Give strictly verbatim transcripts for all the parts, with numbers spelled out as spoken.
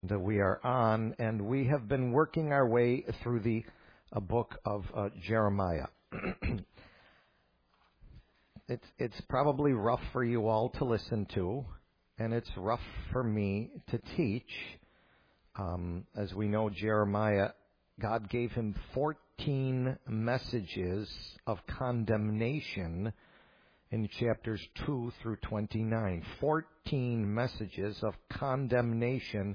that we are on, and we have been working our way through the uh, book of uh, Jeremiah. it's it's probably rough for you all to listen to, and it's rough for me to teach. Um, as we know, Jeremiah, God gave him fourteen messages of condemnation in chapters two through twenty-nine. fourteen messages of condemnation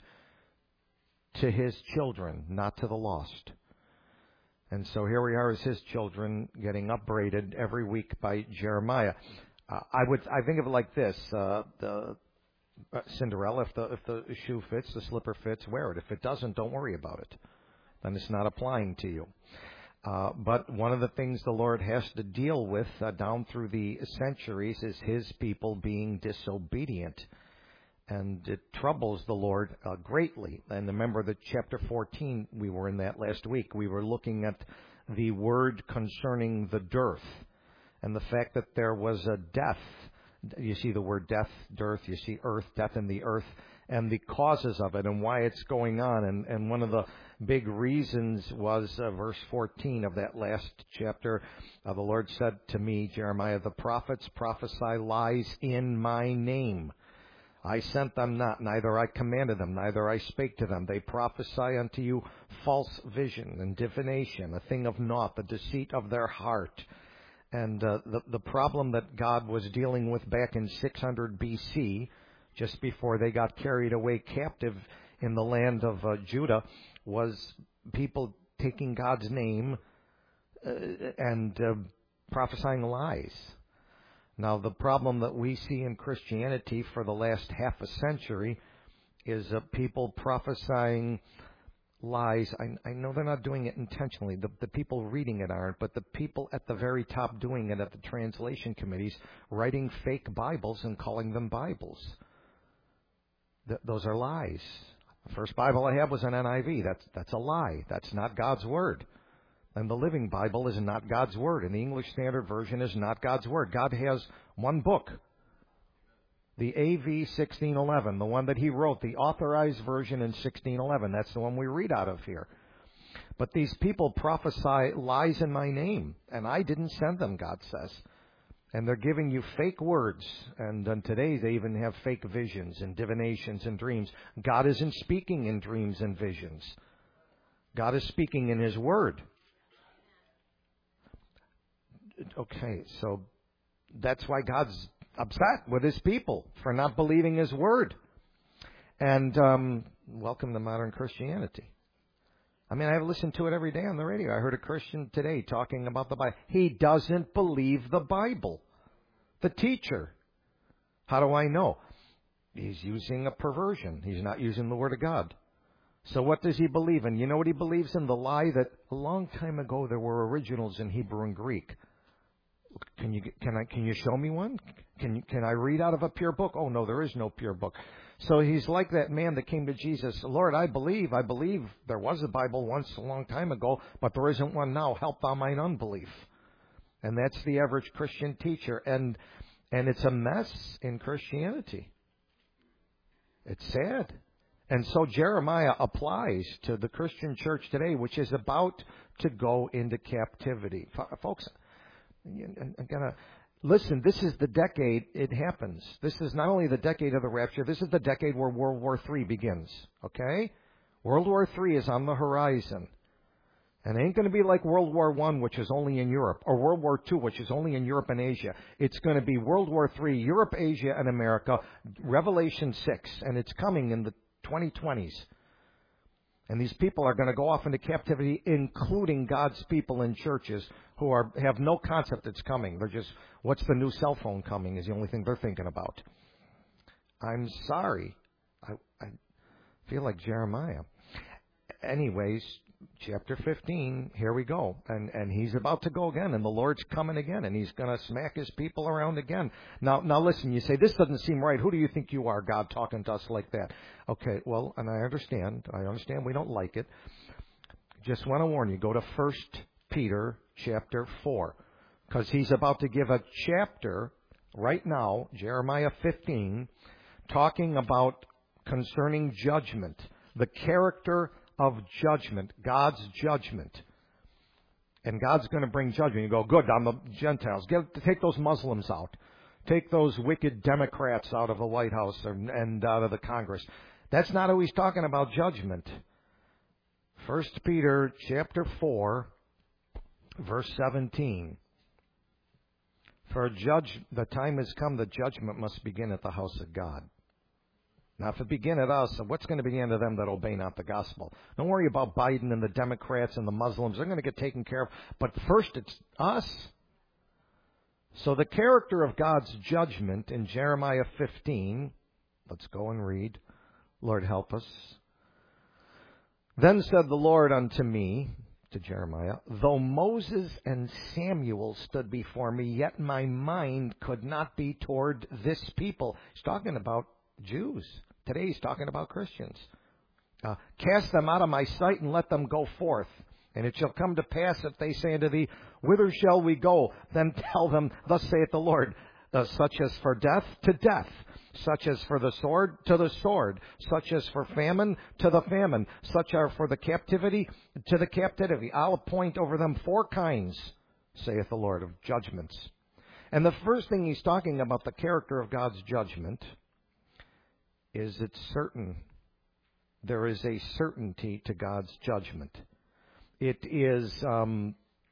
to his children, not to the lost. And so here we are as his children getting upbraided every week by Jeremiah. Uh, I would I think of it like this: uh, the uh, Cinderella, if the if the shoe fits, the slipper fits, wear it. If it doesn't, don't worry about it. Then it's not applying to you. Uh, but one of the things the Lord has to deal with uh, down through the centuries is his people being disobedient. And it troubles the Lord uh, greatly. And remember that chapter fourteen, we were in that last week. We were looking at the word concerning the dearth and the fact that there was a death. You see the word death, dearth, you see earth, death in the earth, and the causes of it and why it's going on. And, and one of the big reasons was uh, verse fourteen of that last chapter. Uh, the Lord said to me, Jeremiah, the prophets prophesy lies in my name. I sent them not, neither I commanded them, neither I spake to them. They prophesy unto you false vision and divination, a thing of naught, the deceit of their heart. And uh, the, the problem that God was dealing with back in six hundred B C, just before they got carried away captive in the land of uh, Judah, was people taking God's name uh, and uh, prophesying lies. Now, the problem that we see in Christianity for the last half a century is uh, people prophesying lies. I, I know they're not doing it intentionally. The, the people reading it aren't, but the people at the very top doing it at the translation committees, writing fake Bibles and calling them Bibles. Th- those are lies. The first Bible I have was an N I V. That's, that's a lie. That's not God's Word. And the Living Bible is not God's Word. And the English Standard Version is not God's Word. God has one book. The A V sixteen eleven, the one that he wrote, the authorized version in sixteen eleven. That's the one we read out of here. But these people prophesy lies in my name. And I didn't send them, God says. And they're giving you fake words. And, and today they even have fake visions and divinations and dreams. God isn't speaking in dreams and visions. God is speaking in his Word. Okay, so that's why God's upset with his people for not believing his word. And um, welcome to modern Christianity. I mean, I listen to it every day on the radio. I heard a Christian today talking about the Bible. He doesn't believe the Bible. The teacher. How do I know? He's using a perversion. He's not using the Word of God. So what does he believe in? You know what he believes in? The lie that a long time ago there were originals in Hebrew and Greek. Can you can I can you show me one? Can you, can I read out of a pure book? Oh no, there is no pure book. So he's like that man that came to Jesus. Lord, I believe, I believe there was a Bible once a long time ago, but there isn't one now. Help thou mine unbelief. And that's the average Christian teacher, and and it's a mess in Christianity. It's sad. And so Jeremiah applies to the Christian church today, which is about to go into captivity. Folks, I'm gonna listen, this is the decade it happens. This is not only the decade of the rapture, this is the decade where World War Three begins. Okay? World War Three is on the horizon. And it ain't going to be like World War One, which is only in Europe, or World War Two, which is only in Europe and Asia. It's going to be World War Three, Europe, Asia, and America, Revelation six, and it's coming in the twenty twenties. And these people are going to go off into captivity, including God's people in churches who are have no concept it's coming. They're just, what's the new cell phone coming is the only thing they're thinking about. I'm sorry. I, I feel like Jeremiah. Anyways, chapter fifteen, here we go. And and he's about to go again, and the Lord's coming again, and he's going to smack his people around again. Now, now listen, you say, this doesn't seem right. Who do you think you are, God, talking to us like that? Okay, well, and I understand. I understand we don't like it. Just want to warn you, go to First Peter chapter four, because he's about to give a chapter right now, Jeremiah fifteen, talking about concerning judgment. The character of judgment, God's judgment. And God's going to bring judgment. You go, good, on the Gentiles. Get, take those Muslims out. Take those wicked Democrats out of the White House and, and out of the Congress. That's not who he's talking about judgment. First Peter chapter four, verse seventeen. For a judge, the time has come, the judgment must begin at the house of God. Now, if it begin at us, what's going to begin to them that obey not the gospel? Don't worry about Biden and the Democrats and the Muslims. They're going to get taken care of. But first, it's us. So the character of God's judgment in Jeremiah fifteen, let's go and read. Lord, help us. Then said the Lord unto me, to Jeremiah, though Moses and Samuel stood before me, yet my mind could not be toward this people. He's talking about Jews. Today he's talking about Christians. Uh, Cast them out of my sight and let them go forth. And it shall come to pass if they say unto thee, whither shall we go? Then tell them, thus saith the Lord, uh, such as for death, to death. Such as for the sword, to the sword. Such as for famine, to the famine. Such are for the captivity, to the captivity. I'll appoint over them four kinds, saith the Lord, of judgments. And the first thing he's talking about, the character of God's judgment, is it's certain. There is a certainty to God's judgment. It is um,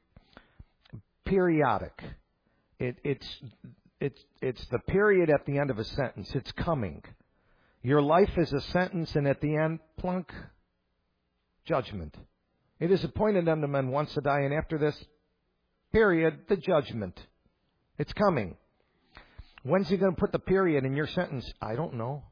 periodic. It, it's it's it's the period at the end of a sentence. It's coming. Your life is a sentence, and at the end, plunk, judgment. It is appointed unto men once to die, and after this period, the judgment. It's coming. When's he going to put the period in your sentence? I don't know.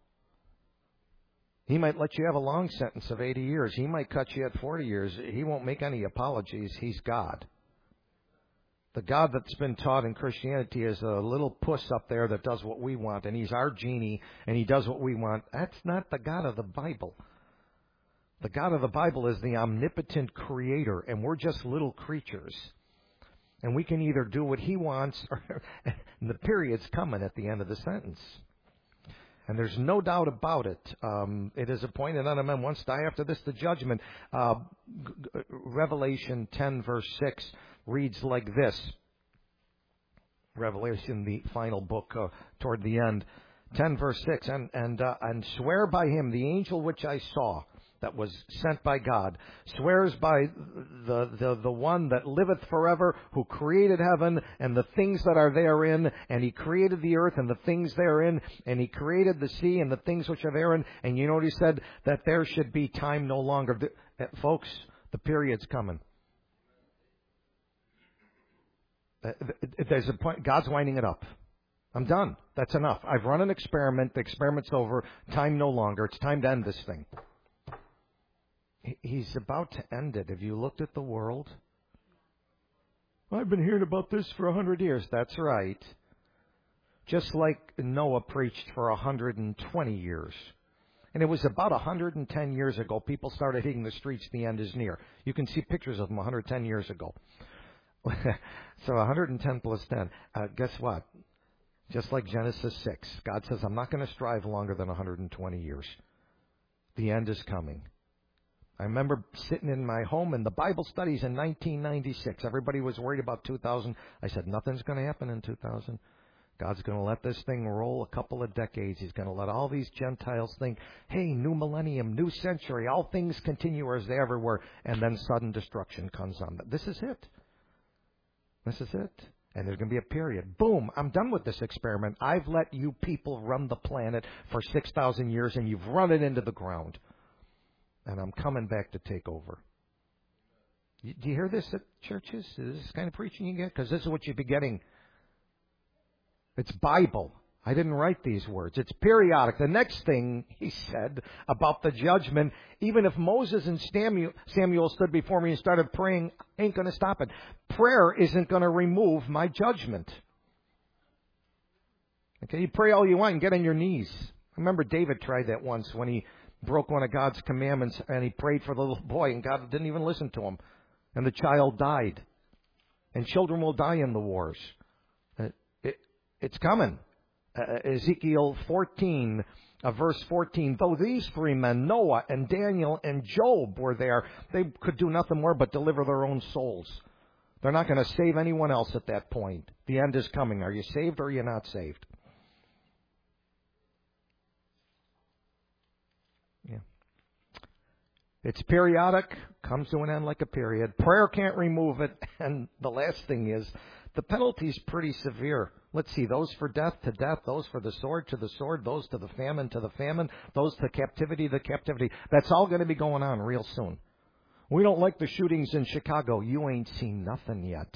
He might let you have a long sentence of eighty years. He might cut you at forty years. He won't make any apologies. He's God. The God that's been taught in Christianity is a little puss up there that does what we want, and he's our genie, and he does what we want. That's not the God of the Bible. The God of the Bible is the omnipotent creator, and we're just little creatures. And we can either do what he wants, or and the period's coming at the end of the sentence. And there's no doubt about it. Um, it is appointed unto men once die, after this the judgment. Uh, Revelation ten, verse six, reads like this. Revelation, the final book, uh, toward the end. ten, verse six, and and uh, and swear by him, the angel which I saw, that was sent by God, swears by the, the, the one that liveth forever, who created heaven and the things that are therein, and he created the earth and the things therein, and he created the sea and the things which are therein. And you know what he said? That there should be time no longer. The, uh, folks, the period's coming. Uh, there's a point. God's winding it up. I'm done. That's enough. I've run an experiment. The experiment's over. Time no longer. It's time to end this thing. He's about to end it. Have you looked at the world? I've been hearing about this for a hundred years. That's right. Just like Noah preached for a hundred and twenty years. And it was about a hundred and ten years ago, people started hitting the streets, the end is near. You can see pictures of them a hundred and ten years ago. So a hundred and ten plus ten. Uh, guess what? Just like Genesis six, God says, I'm not going to strive longer than a hundred and twenty years. The end is coming. I remember sitting in my home in the Bible studies in nineteen ninety-six. Everybody was worried about two thousand. I said, nothing's going to happen in two thousand. God's going to let this thing roll a couple of decades. He's going to let all these Gentiles think, hey, new millennium, new century, all things continue as they ever were. And then sudden destruction comes on them. This is it. This is it. And there's going to be a period. Boom, I'm done with this experiment. I've let you people run the planet for six thousand years, and you've run it into the ground. And I'm coming back to take over. Do you hear this at churches? Is this kind of preaching you get? Because this is what you'd be getting. It's Bible. I didn't write these words. It's periodic. The next thing he said about the judgment, even if Moses and Samuel, Samuel stood before me and started praying, ain't going to stop it. Prayer isn't going to remove my judgment. Okay, you pray all you want and get on your knees. I remember David tried that once when he broke one of God's commandments, and he prayed for the little boy, and God didn't even listen to him. And the child died. And children will die in the wars. It, it, it's coming. Uh, Ezekiel fourteen, uh, verse fourteen, though these three men, Noah and Daniel and Job, were there, they could do nothing more but deliver their own souls. They're not going to save anyone else at that point. The end is coming. Are you saved or are you not saved? Yeah. It's periodic, comes to an end like a period. Prayer can't remove it. And the last thing is, the penalty's pretty severe. Let's see, those for death to death, those for the sword to the sword, those to the famine to the famine, those to captivity to captivity. That's all going to be going on real soon. We don't like the shootings in Chicago. You ain't seen nothing yet.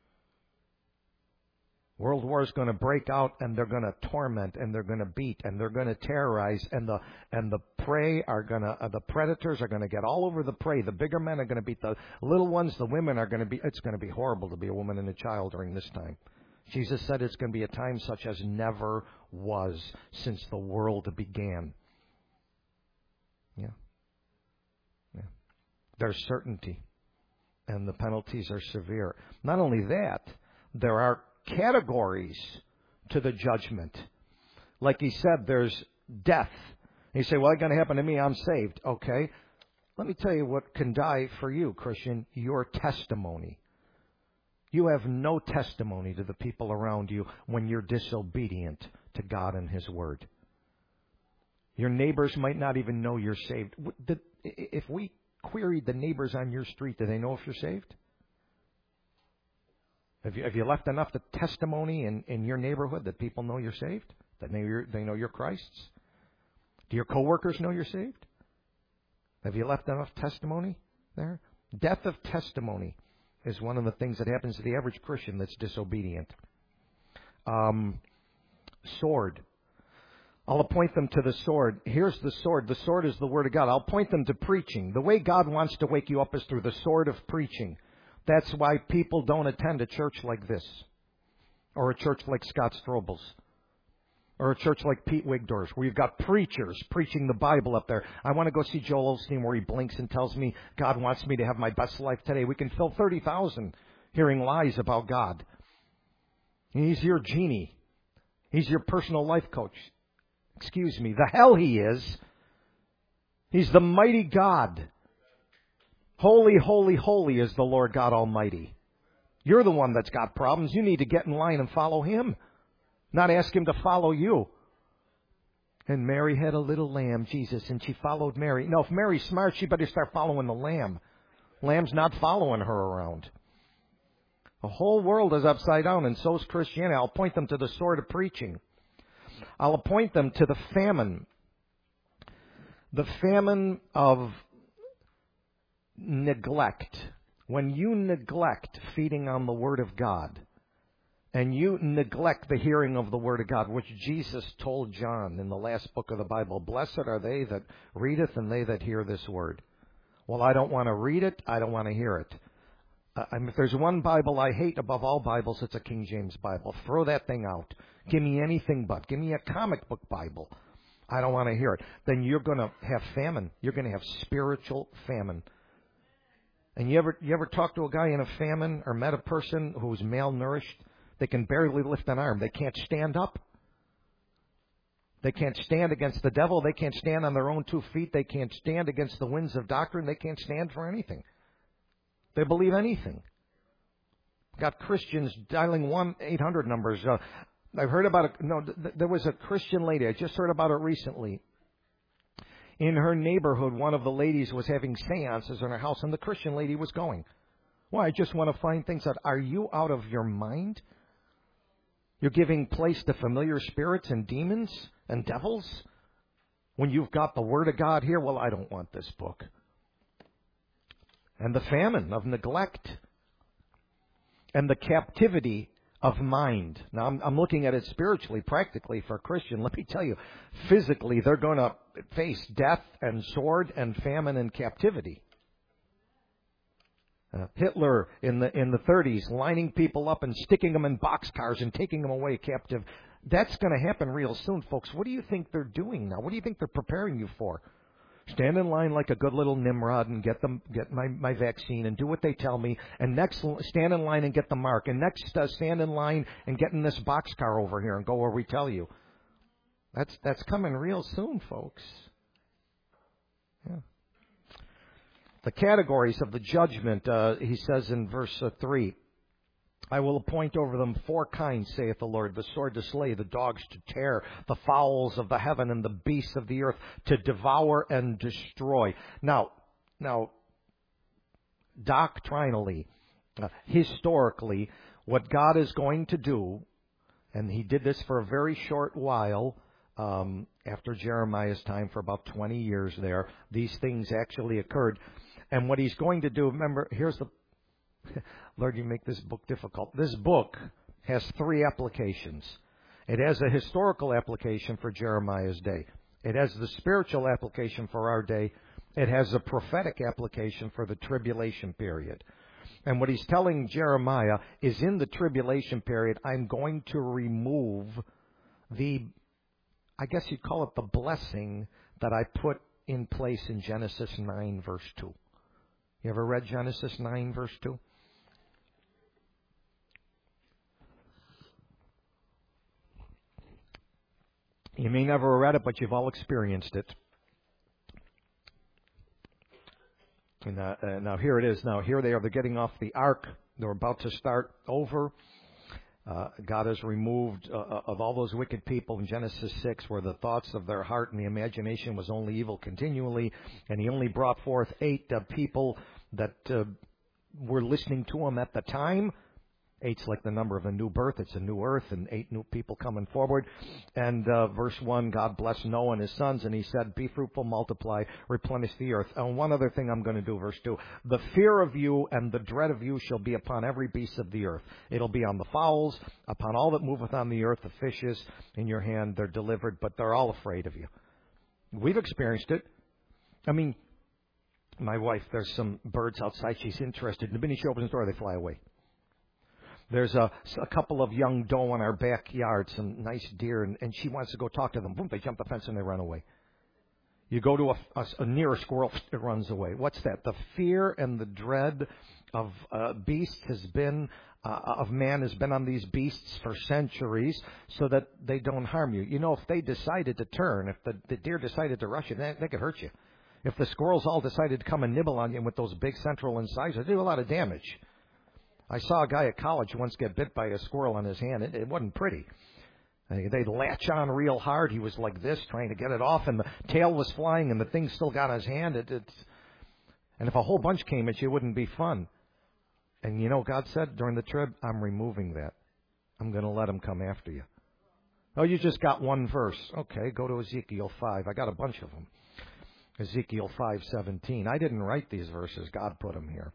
World War is going to break out, and they're going to torment, and they're going to beat, and they're going to terrorize, and the and the prey are going to uh, the predators are going to get all over the prey. The bigger men are going to beat the little ones. The women are going to be. It's going to be horrible to be a woman and a child during this time. Jesus said it's going to be a time such as never was since the world began. Yeah, yeah. There's certainty, and the penalties are severe. Not only that, there are categories to the judgment. Like he said, there's death. And you say, well, it's going to happen to me. I'm saved. Okay. Let me tell you what can die for you, Christian. Your testimony. You have no testimony to the people around you when you're disobedient to God and His Word. Your neighbors might not even know you're saved. If we queried the neighbors on your street, do they know if you're saved? Have you, have you left enough the testimony in, in your neighborhood that people know you're saved? That they, you're, they know you're Christ's? Do your coworkers know you're saved? Have you left enough testimony there? Death of testimony is one of the things that happens to the average Christian that's disobedient. Um, sword. I'll appoint them to the sword. Here's the sword. The sword is the Word of God. I'll point them to preaching. The way God wants to wake you up is through the sword of preaching. That's why people don't attend a church like this, or a church like Scott Strobel's, or a church like Pete Wigdor's, where you've got preachers preaching the Bible up there. I want to go see Joel Osteen where he blinks and tells me God wants me to have my best life today. We can fill thirty thousand hearing lies about God. He's your genie. He's your personal life coach. Excuse me. The hell he is. He's the mighty God. Holy, holy, holy is the Lord God Almighty. You're the one that's got problems. You need to get in line and follow Him, not ask Him to follow you. And Mary had a little lamb, Jesus, and she followed Mary. No, if Mary's smart, she better start following the lamb. Lamb's not following her around. The whole world is upside down, and so is Christianity. I'll point them to the sword of preaching. I'll appoint them to the famine. The famine of neglect. When you neglect feeding on the Word of God, and you neglect the hearing of the Word of God, which Jesus told John in the last book of the Bible, blessed are they that readeth and they that hear this Word. Well, I don't want to read it. I don't want to hear it. Uh, I mean, if there's one Bible I hate above all Bibles, it's a King James Bible. Throw that thing out. Give me anything but. Give me a comic book Bible. I don't want to hear it. Then you're going to have famine. You're going to have spiritual famine. And you ever you ever talk to a guy in a famine or met a person who's malnourished? They can barely lift an arm. They can't stand up. They can't stand against the devil. They can't stand on their own two feet. They can't stand against the winds of doctrine. They can't stand for anything. They believe anything. Got Christians dialing one eight hundred numbers. Uh, I've heard about it. No, th- there was a Christian lady. I just heard about it recently. In her neighborhood, one of the ladies was having seances in her house, and the Christian lady was going. Well, I just want to find things out. Are you out of your mind? You're giving place to familiar spirits and demons and devils when you've got the Word of God here? Well, I don't want this book. And the famine of neglect and the captivity of mind. Now, I'm, I'm looking at it spiritually, practically for a Christian. Let me tell you, physically, they're going to face death and sword and famine and captivity. Uh, Hitler in the in the thirties, lining people up and sticking them in boxcars and taking them away captive. That's going to happen real soon, folks. What do you think they're doing now? What do you think they're preparing you for? Stand in line like a good little Nimrod and get them, get my, my vaccine and do what they tell me. And next, stand in line and get the mark. And next, uh, stand in line and get in this boxcar over here and go where we tell you. That's that's coming real soon, folks. Yeah. The categories of the judgment, uh, he says in verse uh, three, I will appoint over them four kinds, saith the Lord, the sword to slay, the dogs to tear, the fowls of the heaven and the beasts of the earth to devour and destroy. Now, now, doctrinally, uh, historically, what God is going to do, and he did this for a very short while, um, after Jeremiah's time, for about twenty years there, these things actually occurred. And what he's going to do, remember, here's the Lord, you make this book difficult. This book has three applications. It has a historical application for Jeremiah's day. It has the spiritual application for our day. It has a prophetic application for the tribulation period. And what he's telling Jeremiah is, in the tribulation period, I'm going to remove the, I guess you'd call it the blessing that I put in place in Genesis nine, verse two. You ever read Genesis nine, verse two? You may never have read it, but you've all experienced it. And, uh, uh, now here it is. Now here they are. They're getting off the ark. They're about to start over. Uh, God has removed uh, of all those wicked people in Genesis six, where the thoughts of their heart and the imagination was only evil continually, and he only brought forth eight uh, people that uh, were listening to him at the time. Eight's like the number of a new birth. It's a new earth, and eight new people coming forward. And uh, verse one, God blessed Noah and his sons, and he said, be fruitful, multiply, replenish the earth. And one other thing I'm going to do, verse two, the fear of you and the dread of you shall be upon every beast of the earth. It'll be on the fowls, upon all that moveth on the earth, the fishes in your hand, they're delivered, but they're all afraid of you. We've experienced it. I mean, my wife, there's some birds outside. She's interested. The minute she opens the door, they fly away. There's a, a couple of young doe in our backyard, some nice deer, and, and she wants to go talk to them. Boom, they jump the fence and they run away. You go to a, a, a near a squirrel, it runs away. What's that? The fear and the dread of uh, beasts has been, uh, of man has been on these beasts for centuries, so that they don't harm you. You know, if they decided to turn, if the, the deer decided to rush you, they, they could hurt you. If the squirrels all decided to come and nibble on you with those big central incisors, they do a lot of damage. I saw a guy at college once get bit by a squirrel on his hand. It, it wasn't pretty. They'd latch on real hard. He was like this, trying to get it off, and the tail was flying, and the thing still got on his hand. It, it's, and if a whole bunch came at you, it wouldn't be fun. And you know, God said during the trib, I'm removing that. I'm going to let them come after you. Oh, you just got one verse. Okay, go to Ezekiel five. I got a bunch of them. Ezekiel five seventeen. I didn't write these verses. God put them here.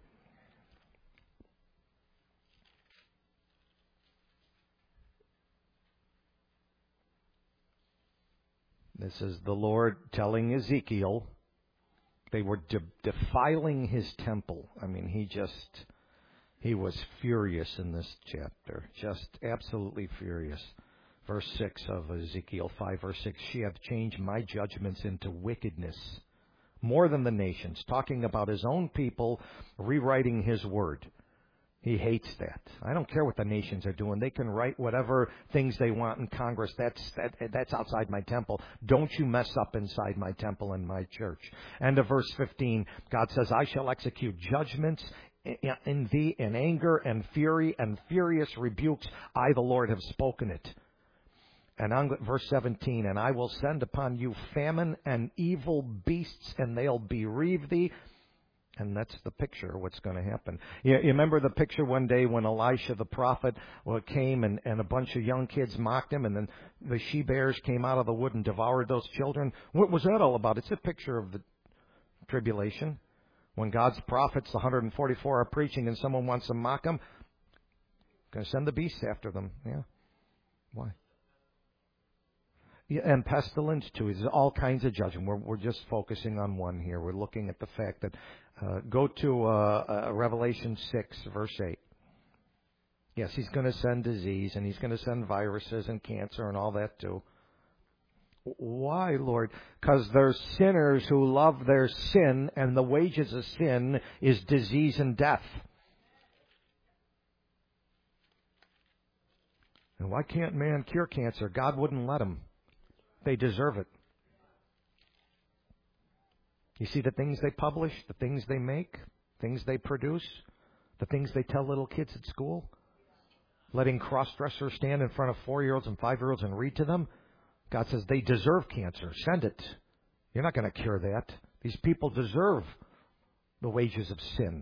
This is the Lord telling Ezekiel they were de- defiling his temple. I mean, he just, he was furious in this chapter. Just absolutely furious. Verse six of Ezekiel five, verse six, she hath changed my judgments into wickedness more than the nations. Talking about his own people rewriting his word. He hates that. I don't care what the nations are doing. They can write whatever things they want in Congress. That's that, that's outside my temple. Don't you mess up inside my temple and my church. And of verse fifteen, God says, I shall execute judgments in thee in anger and fury and furious rebukes. I, the Lord, have spoken it. And on verse seventeen, and I will send upon you famine and evil beasts, and they'll bereave thee. And that's the picture of what's going to happen. You, you remember the picture one day when Elisha the prophet well, came and, and a bunch of young kids mocked him, and then the she-bears came out of the wood and devoured those children? What was that all about? It's a picture of the tribulation. When God's prophets, the one hundred forty-four, are preaching and someone wants to mock them, going to send the beasts after them. Yeah. Why? Yeah, and pestilence, too. There's all kinds of judgment. We're, we're just focusing on one here. We're looking at the fact that, uh, go to uh, uh, Revelation six, verse eight. Yes, he's going to send disease, and he's going to send viruses and cancer and all that, too. Why, Lord? Because there's sinners who love their sin, and the wages of sin is disease and death. And why can't man cure cancer? God wouldn't let him. They deserve it. You see the things they publish, the things they make, things they produce, the things they tell little kids at school, letting cross-dressers stand in front of four-year-olds and five-year-olds and read to them. God says they deserve cancer. Send it. You're not going to cure that. These people deserve the wages of sin.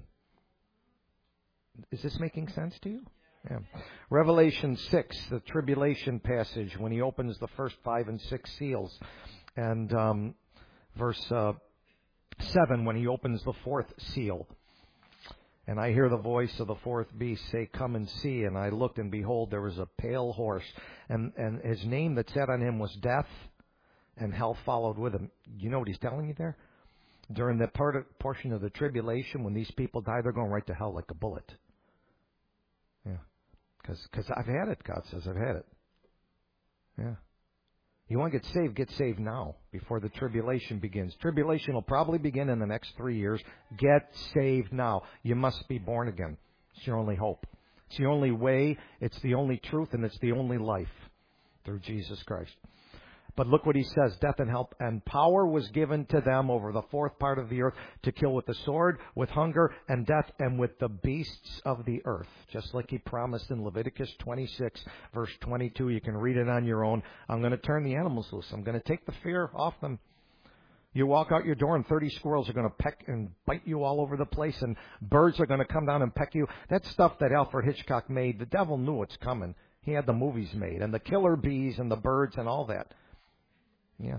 Is this making sense to you? Yeah. Revelation six, the tribulation passage, when he opens the first five and six seals. And um, verse uh, seven, when he opens the fourth seal. And I hear the voice of the fourth beast say, "Come and see." And I looked, and behold, there was a pale horse. And, and his name that sat on him was Death, and hell followed with him. You know what he's telling you there? During the part of, portion of the tribulation, when these people die, they're going right to hell like a bullet. Yeah. Because I've had it, God says. I've had it. Yeah. You want to get saved, get saved now, before the tribulation begins. Tribulation will probably begin in the next three years. Get saved now. You must be born again. It's your only hope. It's the only way, it's the only truth, and it's the only life through Jesus Christ. But look what he says, death and hell, and power was given to them over the fourth part of the earth to kill with the sword, with hunger and death, and with the beasts of the earth. Just like he promised in Leviticus twenty-six, verse twenty-two. You can read it on your own. I'm going to turn the animals loose. I'm going to take the fear off them. You walk out your door and thirty squirrels are going to peck and bite you all over the place, and birds are going to come down and peck you. That stuff that Alfred Hitchcock made, the devil knew it's coming. He had the movies made, and the killer bees and the birds and all that. Yeah.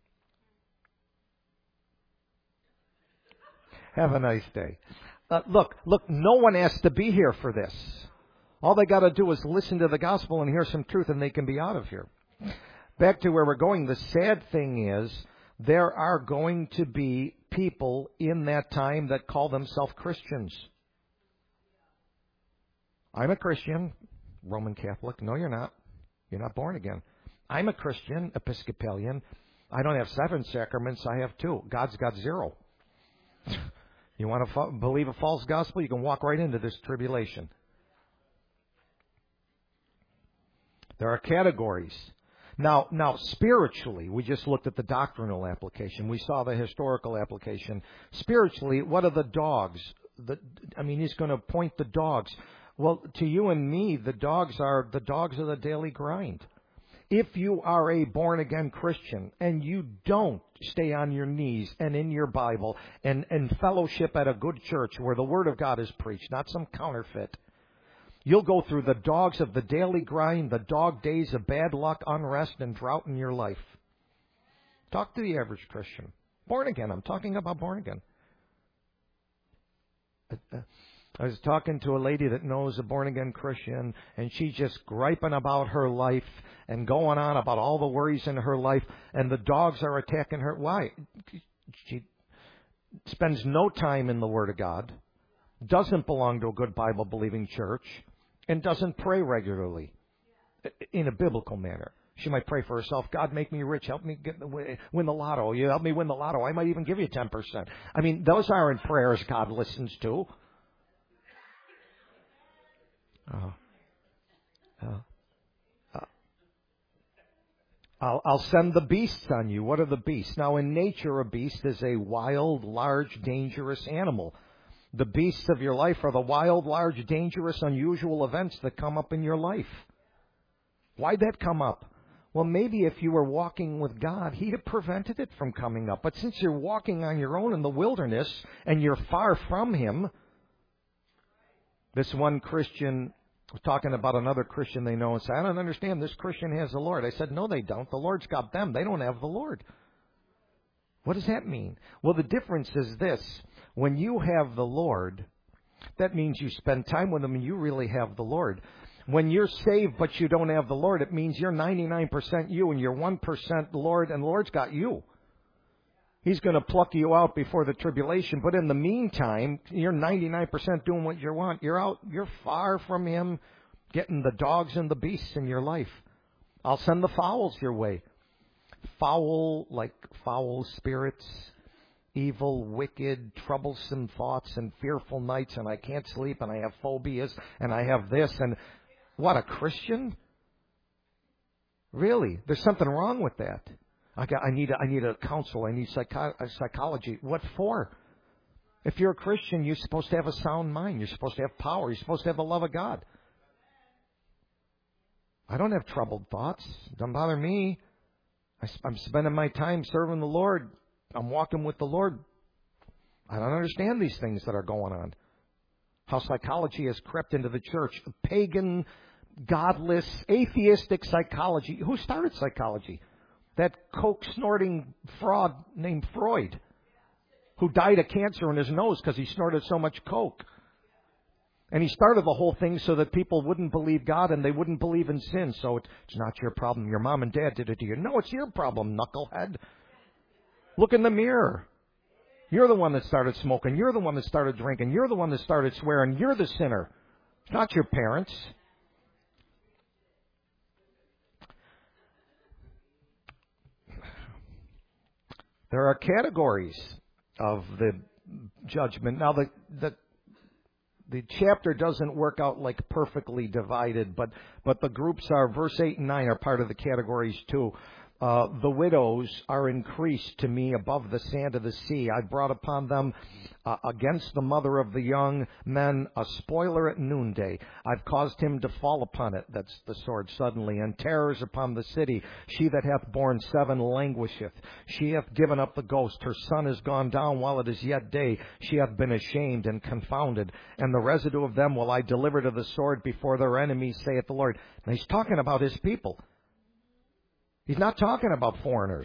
Have a nice day. Uh, look, look, no one has to be here for this. All they got to do is listen to the gospel and hear some truth, and they can be out of here. Back to where we're going, the sad thing is there are going to be people in that time that call themselves Christians. I'm a Christian, Roman Catholic. No, you're not. You're not born again. I'm a Christian, Episcopalian. I don't have seven sacraments. I have two. God's got zero. You want to fa- believe a false gospel? You can walk right into this tribulation. There are categories. Now, now spiritually, we just looked at the doctrinal application. We saw the historical application. Spiritually, what are the dogs? The, I mean, he's going to point the dogs. Well, to you and me, the dogs are the dogs of the daily grind. If you are a born-again Christian and you don't stay on your knees and in your Bible and, and fellowship at a good church where the Word of God is preached, not some counterfeit, you'll go through the dogs of the daily grind, the dog days of bad luck, unrest, and drought in your life. Talk to the average Christian. Born again. I'm talking about born again. Uh, uh, I was talking to a lady that knows a born-again Christian, and she's just griping about her life and going on about all the worries in her life, and the dogs are attacking her. Why? She spends no time in the Word of God, doesn't belong to a good Bible-believing church, and doesn't pray regularly in a biblical manner. She might pray for herself. God, make me rich. Help me get the, win the lotto. You help me win the lotto. I might even give you ten percent. I mean, those aren't prayers God listens to. Uh, uh, uh, I'll, I'll send the beasts on you. What are the beasts? Now, in nature, a beast is a wild, large, dangerous animal. The beasts of your life are the wild, large, dangerous, unusual events that come up in your life. Why'd that come up? Well, maybe if you were walking with God, He'd have prevented it from coming up. But since you're walking on your own in the wilderness and you're far from Him, this one Christian was talking about another Christian they know and said, I don't understand, this Christian has the Lord. I said, no, they don't. The Lord's got them. They don't have the Lord. What does that mean? Well, the difference is this. When you have the Lord, that means you spend time with Him and you really have the Lord. When you're saved but you don't have the Lord, it means you're ninety-nine percent you and you're one percent the Lord, and the Lord's got you. He's going to pluck you out before the tribulation. But in the meantime, you're ninety-nine percent doing what you want. You're out. You're far from Him, getting the dogs and the beasts in your life. I'll send the fowls your way. Foul, like foul spirits, evil, wicked, troublesome thoughts and fearful nights. And I can't sleep and I have phobias and I have this. And what, a Christian? Really? There's something wrong with that. I got, I need, a, I need a counsel. I need psycho- a psychology. What for? If you're a Christian, you're supposed to have a sound mind. You're supposed to have power. You're supposed to have the love of God. I don't have troubled thoughts. Don't bother me. I, I'm spending my time serving the Lord. I'm walking with the Lord. I don't understand these things that are going on. How psychology has crept into the church. Pagan, godless, atheistic psychology. Who started psychology? That coke-snorting fraud named Freud, who died of cancer in his nose because he snorted so much coke. And he started the whole thing so that people wouldn't believe God and they wouldn't believe in sin. So it's not your problem. Your mom and dad did it to you. No, it's your problem, knucklehead. Look in the mirror. You're the one that started smoking. You're the one that started drinking. You're the one that started swearing. You're the sinner. It's not your parents. There are categories of the judgment. Now, the, the the chapter doesn't work out like perfectly divided, but but the groups are, verse eight and nine are part of the categories too. Uh, the widows are increased to me above the sand of the sea. I brought upon them uh, against the mother of the young men a spoiler at noonday. I've caused him to fall upon it, that's the sword, suddenly, and terrors upon the city. She that hath borne seven languisheth. She hath given up the ghost. Her sun is gone down while it is yet day. She hath been ashamed and confounded. And the residue of them will I deliver to the sword before their enemies, saith the Lord. And he's talking about his people. He's not talking about foreigners.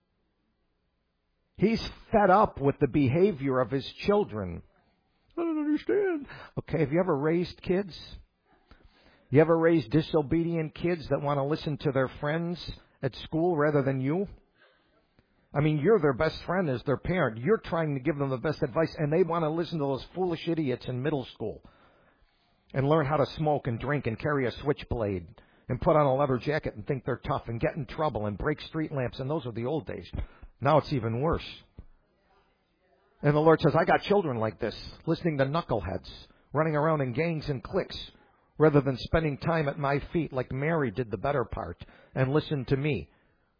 He's fed up with the behavior of his children. I don't understand. Okay, have you ever raised kids? You ever raised disobedient kids that want to listen to their friends at school rather than you? I mean, you're their best friend as their parent. You're trying to give them the best advice, and they want to listen to those foolish idiots in middle school and learn how to smoke and drink and carry a switchblade and put on a leather jacket and think they're tough and get in trouble and break street lamps. And those are the old days. Now it's even worse. And the Lord says, I got children like this, listening to knuckleheads, running around in gangs and cliques, rather than spending time at my feet like Mary did the better part and listen to me.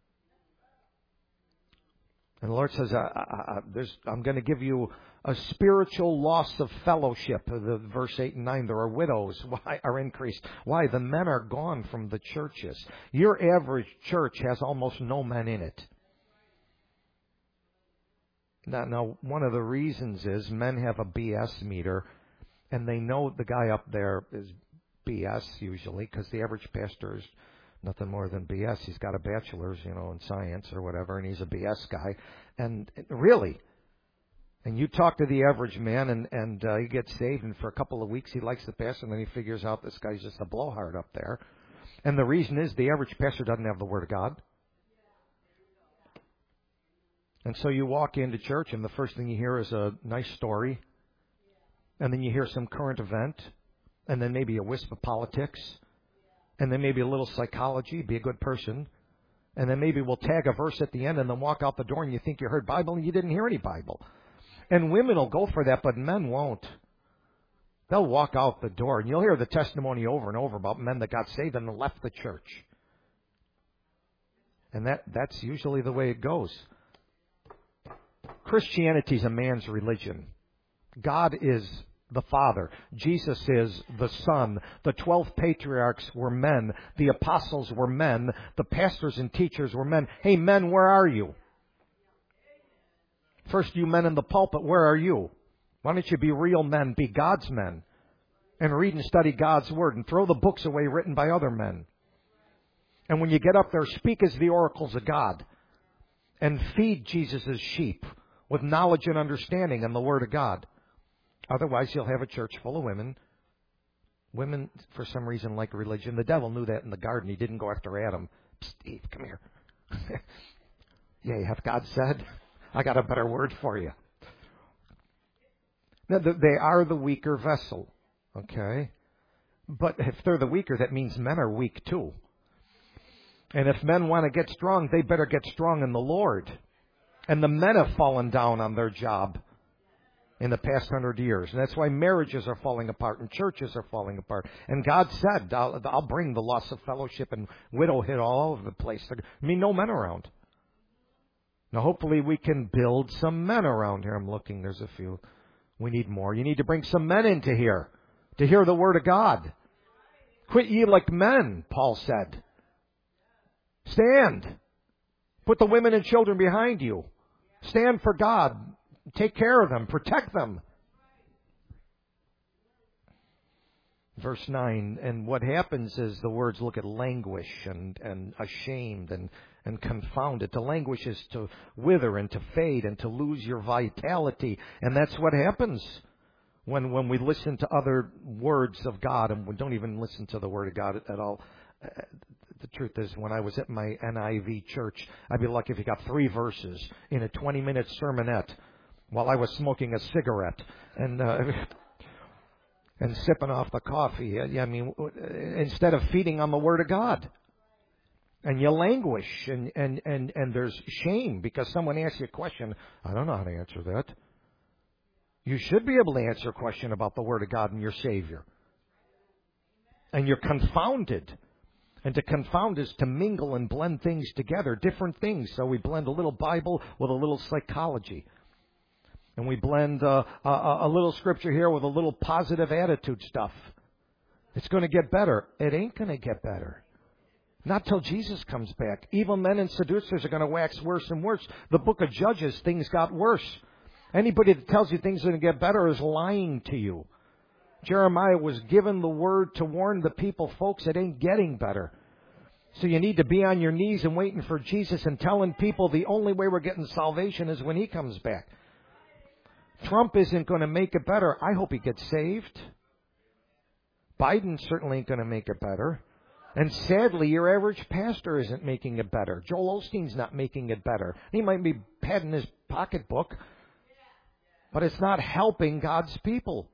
And the Lord says, I, I, I, there's, I'm going to give you a spiritual loss of fellowship. The verse eight and nine, there are widows. Why are increased? Why? The men are gone from the churches. Your average church has almost no men in it. Now, now, one of the reasons is men have a B S meter, and they know the guy up there is B S usually, because the average pastor is nothing more than B S. He's got a bachelor's, you know, in science or whatever, and he's a B S guy. And really, and you talk to the average man, and, and uh, he gets saved, and for a couple of weeks he likes the pastor, and then he figures out this guy's just a blowhard up there. And the reason is the average pastor doesn't have the Word of God. And so you walk into church, and the first thing you hear is a nice story, and then you hear some current event, and then maybe a wisp of politics, and then maybe a little psychology, be a good person. And then maybe we'll tag a verse at the end and then walk out the door and you think you heard Bible and you didn't hear any Bible. And women will go for that, but men won't. They'll walk out the door and you'll hear the testimony over and over about men that got saved and left the church. And that, that's usually the way it goes. Christianity is a man's religion. God is the Father. Jesus is the Son. The twelve patriarchs were men. The apostles were men. The pastors and teachers were men. Hey, men, where are you? First, you men in the pulpit, where are you? Why don't you be real men, be God's men, and read and study God's Word, and throw the books away written by other men. And when you get up there, speak as the oracles of God, and feed Jesus' sheep with knowledge and understanding and the Word of God. Otherwise, you'll have a church full of women. Women, for some reason, like religion. The devil knew that in the garden. He didn't go after Adam. Psst, Eve, come here. Yea, hath God said? I got a better word for you. Now, they are the weaker vessel. Okay? But if they're the weaker, that means men are weak too. And if men want to get strong, they better get strong in the Lord. And the men have fallen down on their job in the past hundred years. And that's why marriages are falling apart and churches are falling apart. And God said, I'll, I'll bring the loss of fellowship and widowhood all over the place. I mean, no men around. Now, hopefully we can build some men around here. I'm looking, there's a few. We need more. You need to bring some men into here to hear the Word of God. Quit ye like men, Paul said. Stand. Put the women and children behind you. Stand for God. Take care of them. Protect them. Verse nine, and what happens is the words look at languish and, and ashamed and, and confounded. To languish is to wither and to fade and to lose your vitality. And that's what happens when, when we listen to other words of God and we don't even listen to the Word of God at all. The truth is, when I was at my N I V church, I'd be lucky if you got three verses in a twenty-minute sermonette while I was smoking a cigarette and uh, and sipping off the coffee. I mean, instead of feeding on the Word of God. And you languish, and, and, and, and there's shame because someone asks you a question. I don't know how to answer that. You should be able to answer a question about the Word of God and your Savior. And you're confounded. And to confound is to mingle and blend things together, different things. So we blend a little Bible with a little psychology. And we blend uh, a, a little scripture here with a little positive attitude stuff. It's going to get better. It ain't going to get better. Not till Jesus comes back. Evil men and seducers are going to wax worse and worse. The book of Judges, things got worse. Anybody that tells you things are going to get better is lying to you. Jeremiah was given the word to warn the people, folks, it ain't getting better. So you need to be on your knees and waiting for Jesus and telling people the only way we're getting salvation is when He comes back. Trump isn't going to make it better. I hope he gets saved. Biden certainly ain't going to make it better. And sadly, your average pastor isn't making it better. Joel Osteen's not making it better. He might be padding his pocketbook, but it's not helping God's people.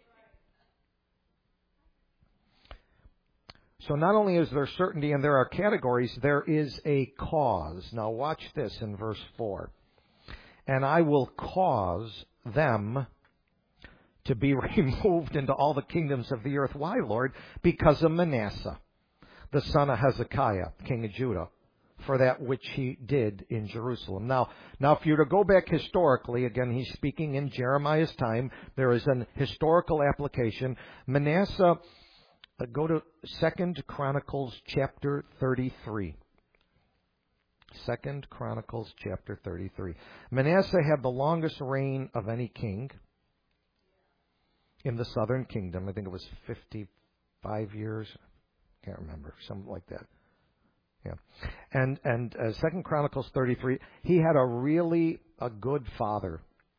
So not only is there certainty and there are categories, there is a cause. Now watch this in verse four. And I will cause them to be removed into all the kingdoms of the earth. Why, Lord? Because of Manasseh, the son of Hezekiah, king of Judah, for that which he did in Jerusalem. Now, now, if you were to go back historically, again, he's speaking in Jeremiah's time. There is an historical application. Manasseh, uh, go to Second Chronicles chapter thirty-three. Second Chronicles chapter thirty-three. Manasseh had the longest reign of any king in the southern kingdom. I think it was fifty-five years. Can't remember, something like that. Yeah, and and uh, Second Chronicles thirty-three. He had a really a good father.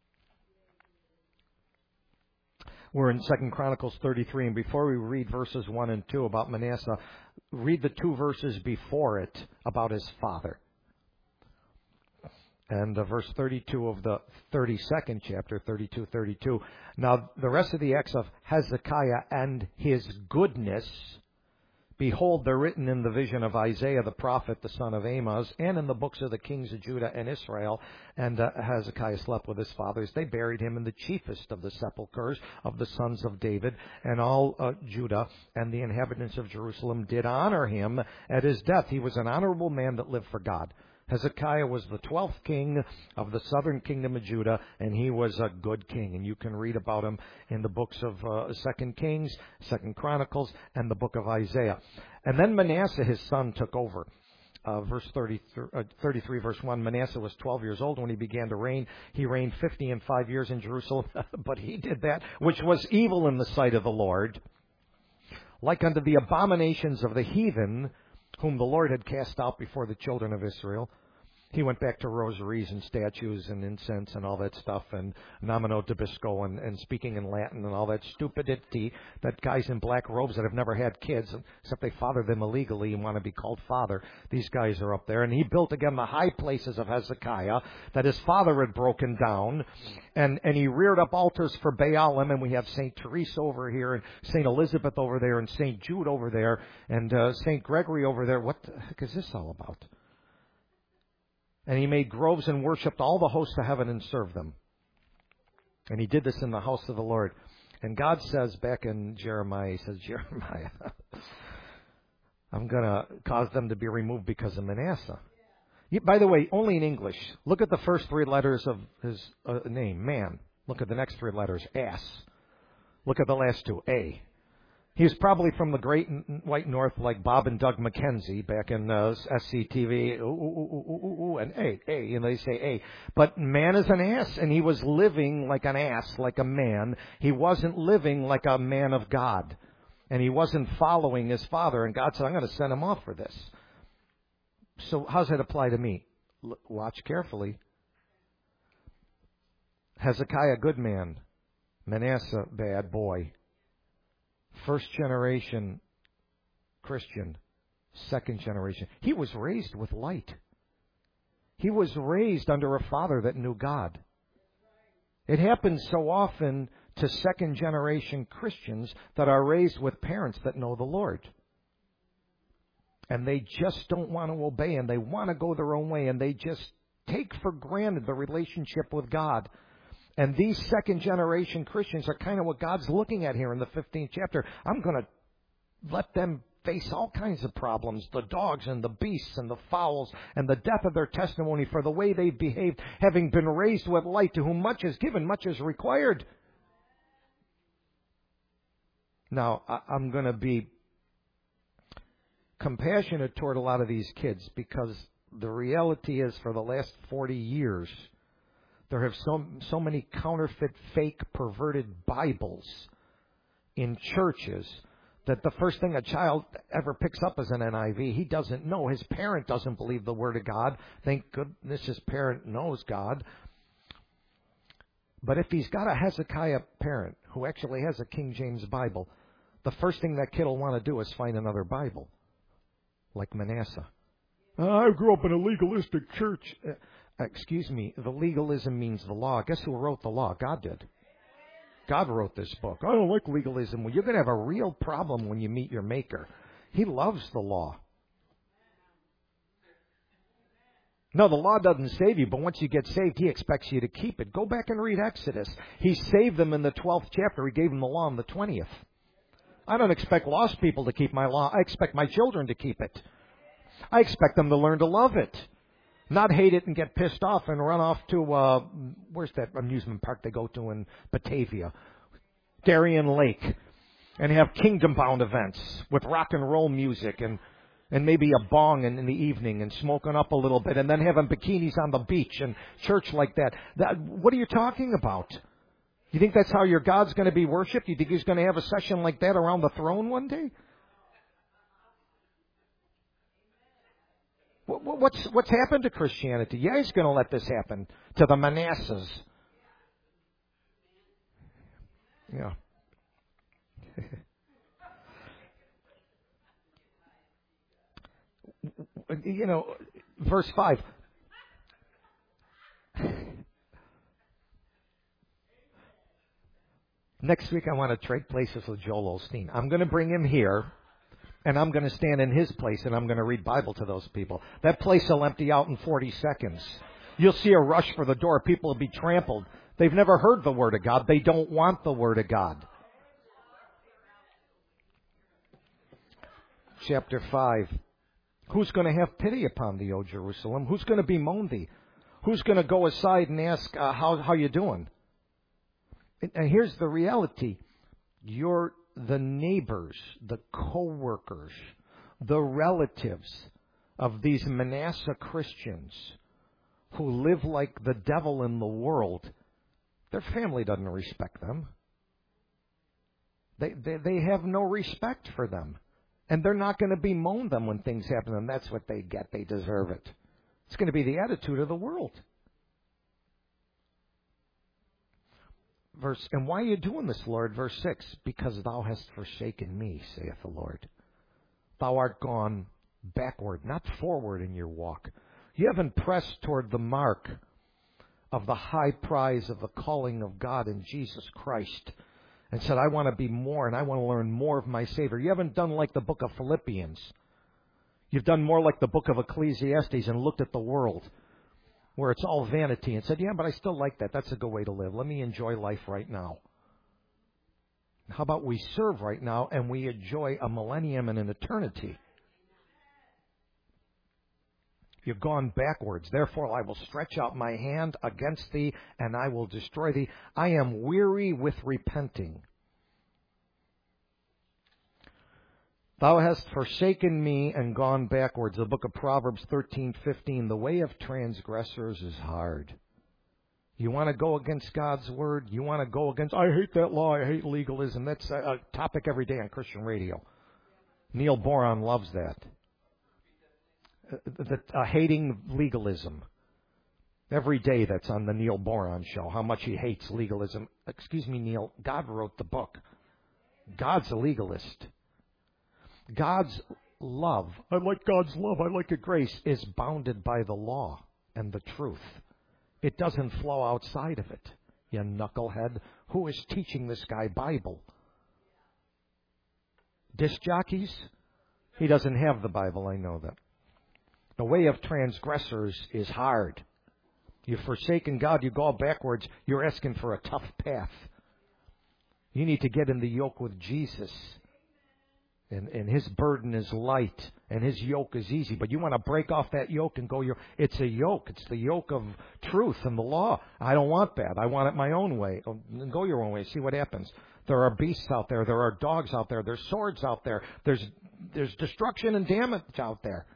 We're in Second Chronicles thirty-three, and before we read verses one and two about Manasseh, read the two verses before it about his father. And uh, verse thirty-two of the thirty-second chapter, thirty-two, thirty-two. Now, the rest of the acts of Hezekiah and his goodness, behold, they're written in the vision of Isaiah the prophet, the son of Amos, and in the books of the kings of Judah and Israel. And uh, Hezekiah slept with his fathers. They buried him in the chiefest of the sepulchres of the sons of David. And all uh, Judah and the inhabitants of Jerusalem did honor him at his death. He was an honorable man that lived for God. Hezekiah was the twelfth king of the southern kingdom of Judah, and he was a good king. And you can read about him in the books of uh, Second Kings, Second Chronicles, and the book of Isaiah. And then Manasseh, his son, took over. Uh, verse thirty, uh, thirty-three, verse one, Manasseh was twelve years old when he began to reign. He reigned fifty and five years in Jerusalem, but he did that which was evil in the sight of the Lord, like unto the abominations of the heathen, whom the Lord had cast out before the children of Israel. He went back to rosaries and statues and incense and all that stuff, and nomino tobisco and, and speaking in Latin and all that stupidity that guys in black robes that have never had kids, except they father them illegally and want to be called father. These guys are up there. And he built again the high places of Hezekiah that his father had broken down. And, and he reared up altars for Baalim. And we have Saint Teresa over here and Saint Elizabeth over there and Saint Jude over there and uh, Saint Gregory over there. What the heck is this all about? And he made groves and worshipped all the hosts of heaven and served them. And he did this in the house of the Lord. And God says back in Jeremiah, he says, Jeremiah, I'm going to cause them to be removed because of Manasseh. You, by the way, only in English. Look at the first three letters of his uh, name, man. Look at the next three letters, ass. Look at the last two, A. He was probably from the great white north like Bob and Doug McKenzie back in uh, S C T V. Ooh, ooh, ooh, ooh, ooh, ooh, and A, A, and they say A. But man is an ass, and he was living like an ass, like a man. He wasn't living like a man of God. And he wasn't following his father. And God said, I'm going to send him off for this. So how does that apply to me? L- watch carefully. Hezekiah, good man. Manasseh, bad boy. First generation Christian. Second generation. He was raised with light. He was raised under a father that knew God. It happens so often to second generation Christians that are raised with parents that know the Lord. And they just don't want to obey, and they want to go their own way, and they just take for granted the relationship with God. And these second-generation Christians are kind of what God's looking at here in the fifteenth chapter. I'm going to let them face all kinds of problems, the dogs and the beasts and the fowls, and the death of their testimony for the way they've behaved, having been raised with light, to whom much is given, much is required. Now, I'm going to be compassionate toward a lot of these kids, because the reality is, for the last forty years, there have so, so many counterfeit, fake, perverted Bibles in churches that the first thing a child ever picks up is an N I V. He doesn't know. His parent doesn't believe the Word of God. Thank goodness his parent knows God. But if he's got a Hezekiah parent who actually has a King James Bible, the first thing that kid will want to do is find another Bible, like Manasseh. I grew up in a legalistic church. Uh, excuse me, the legalism means the law. Guess who wrote the law? God did. God wrote this book. I don't like legalism. Well, you're going to have a real problem when you meet your Maker. He loves the law. No, the law doesn't save you, but once you get saved, He expects you to keep it. Go back and read Exodus. He saved them in the twelfth chapter. He gave them the law in the twentieth. I don't expect lost people to keep my law. I expect my children to keep it. I expect them to learn to love it. Not hate it and get pissed off and run off to, uh, where's that amusement park they go to in Batavia? Darien Lake. And have kingdom-bound events with rock and roll music and, and maybe a bong in, in the evening and smoking up a little bit and then having bikinis on the beach and church like that. that. What are you talking about? You think that's how your God's going to be worshipped? You think He's going to have a session like that around the throne one day? What's what's happened to Christianity? Yeah, He's going to let this happen to the Manassehs. Yeah. You know, verse five. Next week I want to trade places with Joel Osteen. I'm going to bring him here. And I'm going to stand in his place and I'm going to read Bible to those people. That place will empty out in forty seconds. You'll see a rush for the door. People will be trampled. They've never heard the Word of God. They don't want the Word of God. Chapter five. Who's going to have pity upon thee, O Jerusalem? Who's going to bemoan thee? Who's going to go aside and ask, uh, how, how you doing? And, and here's the reality. You're the neighbors, the co-workers, the relatives of these Manasseh Christians who live like the devil in the world, their family doesn't respect them. They, they, they have no respect for them. And they're not going to bemoan them when things happen to them. That's what they get. They deserve it. It's going to be the attitude of the world. Verse, and why are you doing this, Lord? Verse six, because thou hast forsaken me, saith the Lord. Thou art gone backward, not forward in your walk. You haven't pressed toward the mark of the high prize of the calling of God in Jesus Christ and said, I want to be more and I want to learn more of my Savior. You haven't done like the book of Philippians. You've done more like the book of Ecclesiastes and looked at the world, where it's all vanity, and said, yeah, but I still like that. That's a good way to live. Let me enjoy life right now. How about we serve right now and we enjoy a millennium and an eternity? You've gone backwards. Therefore I will stretch out my hand against thee, and I will destroy thee. I am weary with repenting. Thou hast forsaken me and gone backwards. The book of Proverbs thirteen fifteen. The way of transgressors is hard. You want to go against God's word? You want to go against, I hate that law, I hate legalism. That's a, a topic every day on Christian radio. Neil Boron loves that. Uh, the, uh, hating legalism. Every day that's on the Neil Boron show, how much he hates legalism. Excuse me, Neil, God wrote the book. God's a legalist. God's love, I like God's love, I like His grace, is bounded by the law and the truth. It doesn't flow outside of it. You knucklehead. Who is teaching this guy Bible? Disc jockeys? He doesn't have the Bible, I know that. The way of transgressors is hard. You've forsaken God, you go backwards, you're asking for a tough path. You need to get in the yoke with Jesus. And, and His burden is light, and His yoke is easy. But you want to break off that yoke and go your... It's a yoke. It's the yoke of truth and the law. I don't want that. I want it my own way. Go your own way. See what happens. There are beasts out there. There are dogs out there. There's swords out there. There's, there's destruction and damage out there.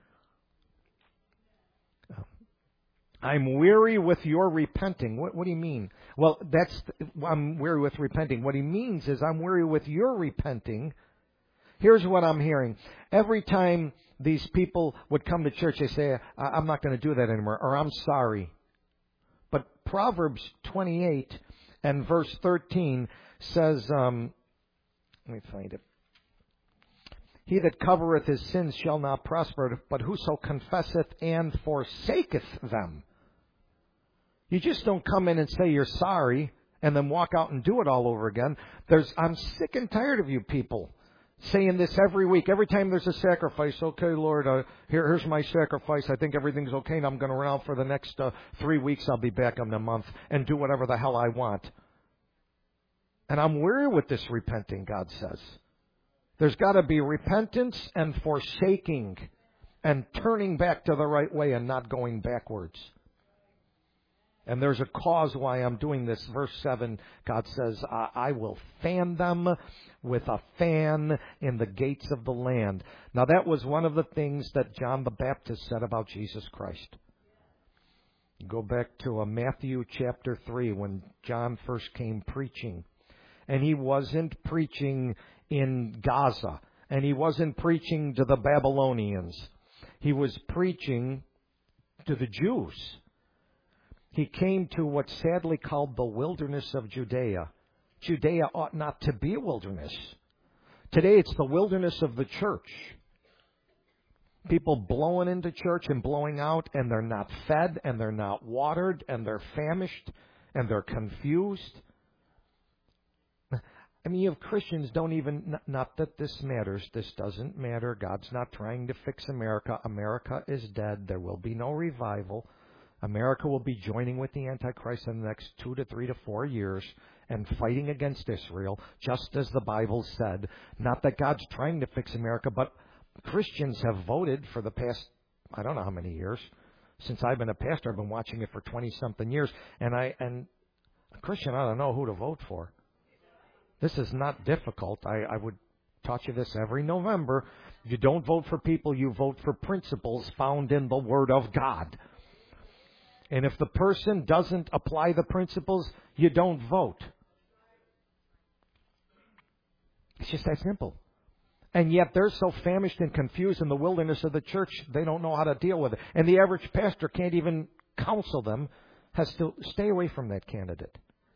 I'm weary with your repenting. What, what do you mean? Well, that's... I'm weary with repenting. What he means is I'm weary with your repenting. Here's what I'm hearing. Every time these people would come to church, they say, I'm not going to do that anymore, or I'm sorry. But Proverbs twenty-eight and verse thirteen says, um, let me find it. He that covereth his sins shall not prosper, but whoso confesseth and forsaketh them. You just don't come in and say you're sorry and then walk out and do it all over again. There's, I'm sick and tired of you people saying this every week. Every time there's a sacrifice, okay, Lord, uh, here, here's my sacrifice. I think everything's okay, and I'm going to run out for the next uh, three weeks. I'll be back in a month and do whatever the hell I want. And I'm weary with this repenting, God says. There's got to be repentance and forsaking and turning back to the right way and not going backwards. And there's a cause why I'm doing this. Verse seven, God says, I, I will fan them with a fan in the gates of the land. Now that was one of the things that John the Baptist said about Jesus Christ. Go back to uh, Matthew chapter three when John first came preaching. And he wasn't preaching in Gaza. And he wasn't preaching to the Babylonians. He was preaching to the Jews. He came to what's sadly called the wilderness of Judea. Judea ought not to be a wilderness. Today it's the wilderness of the church. People blowing into church and blowing out, and they're not fed, and they're not watered, and they're famished, and they're confused. I mean, you have Christians don't even, not that this matters, this doesn't matter. God's not trying to fix America. America is dead. There will be no revival. America will be joining with the Antichrist in the next two to three to four years and fighting against Israel, just as the Bible said. Not that God's trying to fix America, but Christians have voted for the past, I don't know how many years. Since I've been a pastor, I've been watching it for twenty-something years. And I and a Christian ought to know who to vote for. This is not difficult. I, I would taught you this every November. You don't vote for people, you vote for principles found in the Word of God. And if the person doesn't apply the principles, you don't vote. It's just that simple. And yet they're so famished and confused in the wilderness of the church, they don't know how to deal with it. And the average pastor can't even counsel them, has to stay away from that candidate.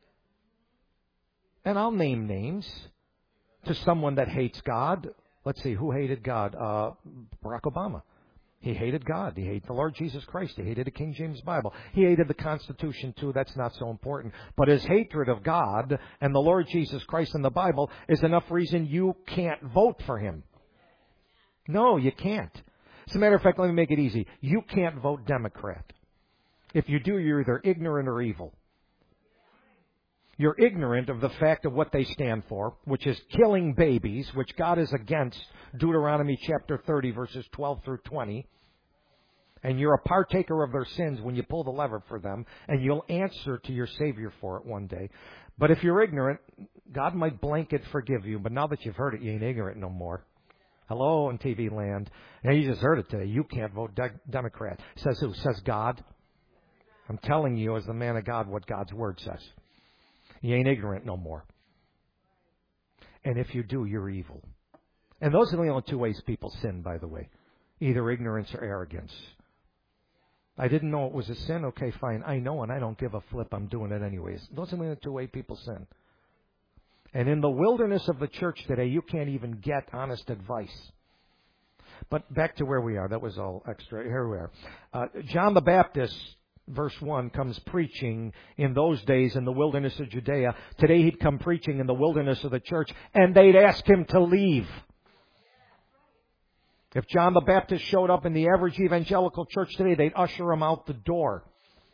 And I'll name names to someone that hates God. Let's see, who hated God? Uh, Barack Obama. He hated God. He hated the Lord Jesus Christ. He hated the King James Bible. He hated the Constitution, too. That's not so important. But his hatred of God and the Lord Jesus Christ and the Bible is enough reason you can't vote for him. No, you can't. As a matter of fact, let me make it easy. You can't vote Democrat. If you do, you're either ignorant or evil. You're ignorant of the fact of what they stand for, which is killing babies, which God is against, Deuteronomy chapter thirty, verses twelve through twenty. And you're a partaker of their sins when you pull the lever for them, and you'll answer to your Savior for it one day. But if you're ignorant, God might blanket forgive you, but now that you've heard it, you ain't ignorant no more. Hello in T V land. Now you just heard it today. You can't vote de- Democrat. Says who? Says God. I'm telling you as the man of God what God's Word says. You ain't ignorant no more. And if you do, you're evil. And those are the only two ways people sin, by the way. Either ignorance or arrogance. I didn't know it was a sin. Okay, fine. I know and I don't give a flip. I'm doing it anyways. Those are the only two ways people sin. And in the wilderness of the church today, you can't even get honest advice. But back to where we are. That was all extra. Here we are. Uh, John the Baptist, verse one, comes preaching in those days in the wilderness of Judea. Today he'd come preaching in the wilderness of the church, and they'd ask him to leave. If John the Baptist showed up in the average evangelical church today, they'd usher him out the door.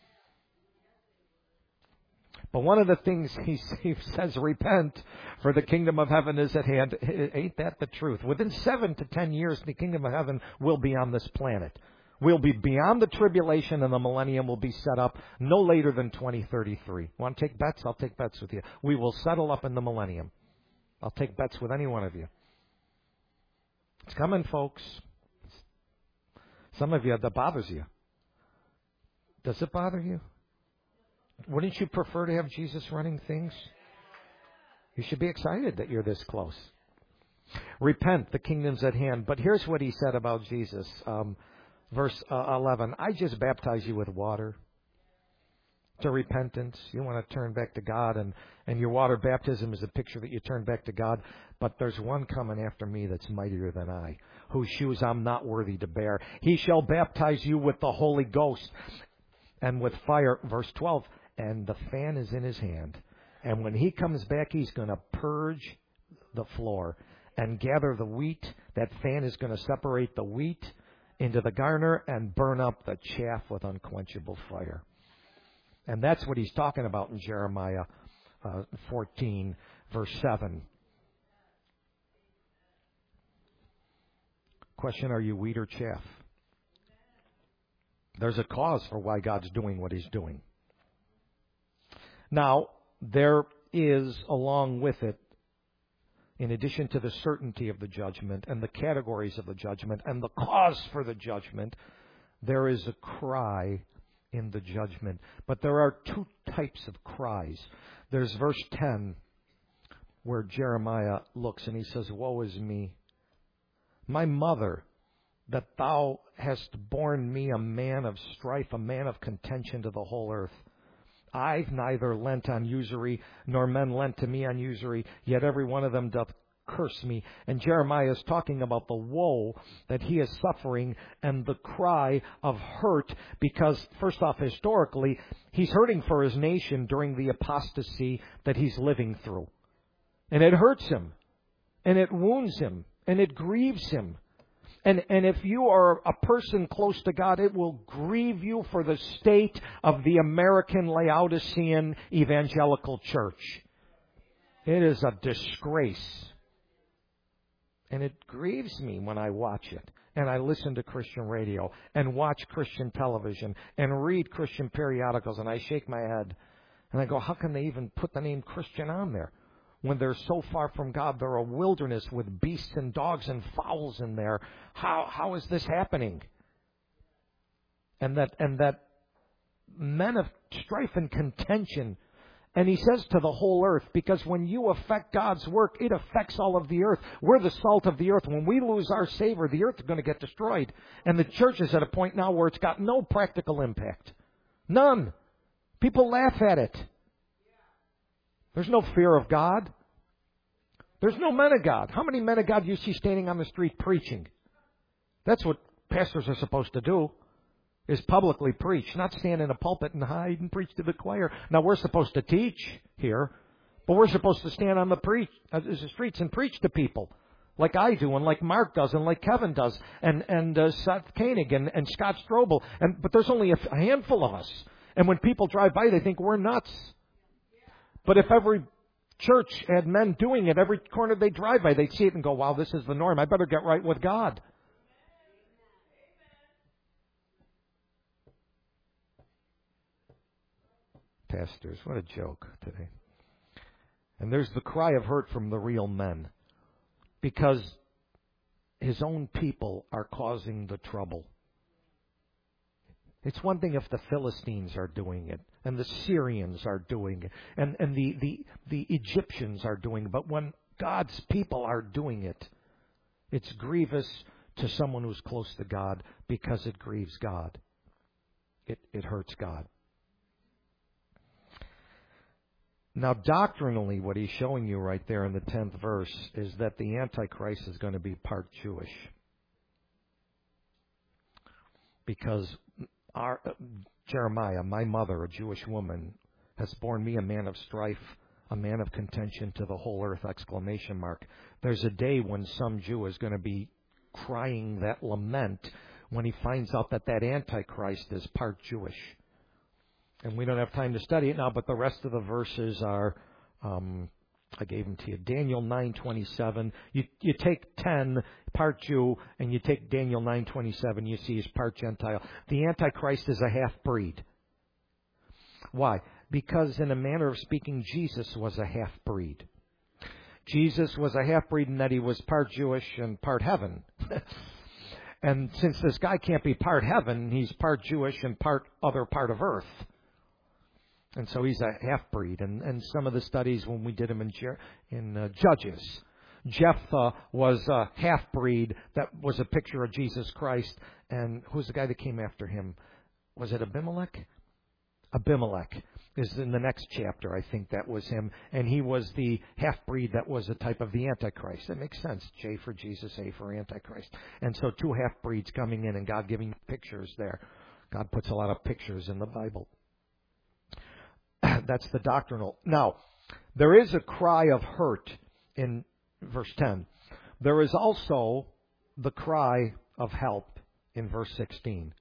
But one of the things he, he says, repent, for the kingdom of heaven is at hand. Ain't that the truth? Within seven to ten years, the kingdom of heaven will be on this planet. We'll be beyond the tribulation, and the millennium will be set up no later than twenty thirty-three. Want to take bets? I'll take bets with you. We will settle up in the millennium. I'll take bets with any one of you. It's coming, folks. Some of you, that bothers you. Does it bother you? Wouldn't you prefer to have Jesus running things? You should be excited that you're this close. Repent, the kingdom's at hand. But here's what he said about Jesus. Um, verse uh, eleven, I just baptize you with water to repentance. You want to turn back to God, and, and your water baptism is a picture that you turn back to God. But there's one coming after me that's mightier than I, whose shoes I'm not worthy to bear. He shall baptize you with the Holy Ghost and with fire. Verse twelve, and the fan is in his hand. And when he comes back, he's going to purge the floor and gather the wheat. That fan is going to separate the wheat into the garner and burn up the chaff with unquenchable fire. And that's what he's talking about in Jeremiah uh, fourteen, verse seven. Question, are you wheat or chaff? There's a cause for why God's doing what he's doing. Now, there is, along with it, in addition to the certainty of the judgment and the categories of the judgment and the cause for the judgment, there is a cry in the judgment. But there are two types of cries. There's verse ten, where Jeremiah looks and he says, woe is me, my mother, that thou hast borne me a man of strife, a man of contention to the whole earth. I've neither lent on usury, nor men lent to me on usury, yet every one of them doth curse me. And Jeremiah is talking about the woe that he is suffering and the cry of hurt, because, first off, historically, he's hurting for his nation during the apostasy that he's living through. And it hurts him, and it wounds him, and it grieves him. And, and if you are a person close to God, it will grieve you for the state of the American Laodicean evangelical church. It is a disgrace. And it grieves me when I watch it. And I listen to Christian radio and watch Christian television and read Christian periodicals, and I shake my head. And I go, how can they even put the name Christian on there? When they're so far from God, they're a wilderness with beasts and dogs and fowls in there. How how is this happening? And that and that men of strife and contention. And he says to the whole earth, because when you affect God's work, it affects all of the earth. We're the salt of the earth. When we lose our savor, the earth is going to get destroyed. And the church is at a point now where it's got no practical impact. None. People laugh at it. There's no fear of God. There's no men of God. How many men of God do you see standing on the street preaching? That's what pastors are supposed to do, is publicly preach, not stand in a pulpit and hide and preach to the choir. Now, we're supposed to teach here, but we're supposed to stand on the, preach, uh, the streets and preach to people, like I do, and like Mark does, and like Kevin does, and, and uh, Seth Koenig, and, and Scott Strobel. And, but there's only a, a handful of us. And when people drive by, they think we're nuts. But if every church had men doing it, every corner they drive by, they'd see it and go, wow, this is the norm. I better get right with God. pastors. What a joke today. And there's the cry of hurt from the real men, because his own people are causing the trouble. It's one thing if the Philistines are doing it, and the Syrians are doing it, and, and the, the, the Egyptians are doing it, but when God's people are doing it, it's grievous to someone who's close to God because it grieves God. It, it hurts God. Now, doctrinally, what he's showing you right there in the tenth verse is that the Antichrist is going to be part Jewish. Because our, uh, Jeremiah, my mother, a Jewish woman, has borne me a man of strife, a man of contention to the whole earth, exclamation mark. There's a day when some Jew is going to be crying that lament when he finds out that that Antichrist is part Jewish. And we don't have time to study it now, but the rest of the verses are, um, I gave them to you. Daniel nine twenty-seven. You, you take ten, part Jew, and you take Daniel nine twenty-seven, you see he's part Gentile. The Antichrist is a half-breed. Why? Because in a manner of speaking, Jesus was a half-breed. Jesus was a half-breed in that he was part Jewish and part heaven. And since this guy can't be part heaven, he's part Jewish and part other part of earth. And so he's a half-breed. And, and some of the studies when we did them in, in uh, Judges, Jephthah was a half-breed that was a picture of Jesus Christ. And who's the guy that came after him? Was it Abimelech? Abimelech is in the next chapter. I think that was him. And he was the half-breed that was a type of the Antichrist. That makes sense. J for Jesus, A for Antichrist. And so two half-breeds coming in and God giving pictures there. God puts a lot of pictures in the Bible. That's the doctrinal. Now, there is a cry of hurt in verse ten. There is also the cry of help in verse sixteen.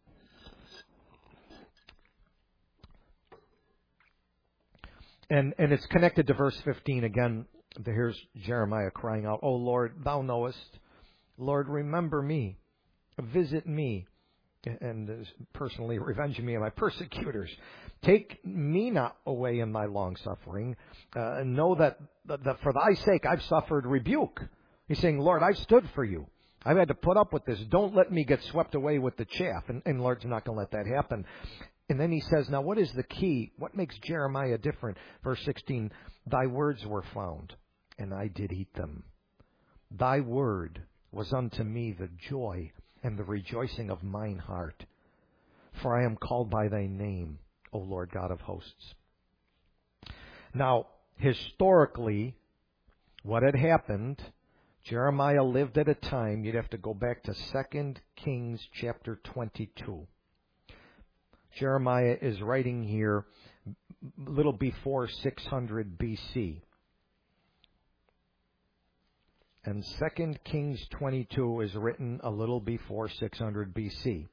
And and it's connected to verse fifteen again. Here's Jeremiah crying out, "O Lord, thou knowest. Lord, remember me. Visit me. And personally revenge me of my persecutors. Take me not away in thy long suffering. Uh, and know that, that, that for thy sake I've suffered rebuke." He's saying, Lord, I've stood for you. I've had to put up with this. Don't let me get swept away with the chaff. And, and Lord's not going to let that happen. And then he says, now what is the key? What makes Jeremiah different? Verse sixteen, thy words were found, and I did eat them. Thy word was unto me the joy and the rejoicing of mine heart. For I am called by thy name, O Lord God of hosts. Now, historically, what had happened, Jeremiah lived at a time, you'd have to go back to Second Kings chapter twenty-two. Jeremiah is writing here a little before six hundred B C. And Second Kings twenty-two is written a little before six hundred B C.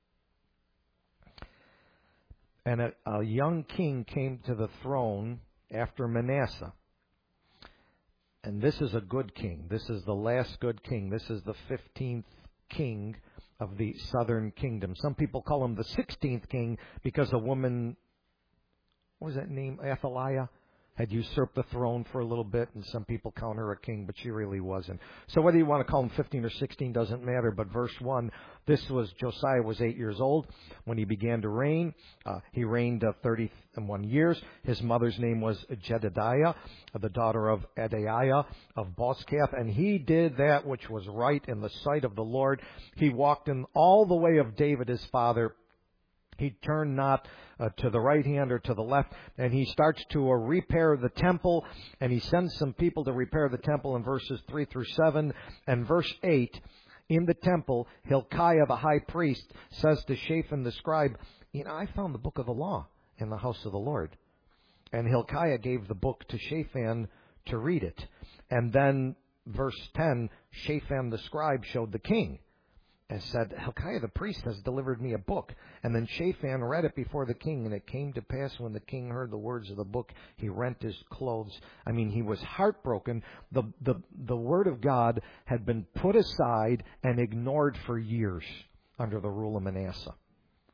And a, a young king came to the throne after Manasseh. And this is a good king. This is the last good king. This is the fifteenth king of the southern kingdom. Some people call him the sixteenth king because a woman, what was that name, Athaliah, had usurped the throne for a little bit, and some people count her a king, but she really wasn't. So whether you want to call him fifteen or sixteen doesn't matter, but verse one, this was, Josiah was eight years old when he began to reign. Uh, he reigned uh, thirty-one years. His mother's name was Jedidiah, the daughter of Adaiah of Boscath, and he did that which was right in the sight of the Lord. He walked in all the way of David his father. He turned not uh, to the right hand or to the left, and he starts to uh, repair the temple, and he sends some people to repair the temple in verses three through seven. And verse eight, in the temple, Hilkiah the high priest says to Shaphan the scribe, you know, I found the book of the law in the house of the Lord. And Hilkiah gave the book to Shaphan to read it. And then verse ten, Shaphan the scribe showed the king and said, Hilkiah the priest has delivered me a book. And then Shaphan read it before the king, and it came to pass when the king heard the words of the book, he rent his clothes. I mean, he was heartbroken. The, the, the word of God had been put aside and ignored for years under the rule of Manasseh.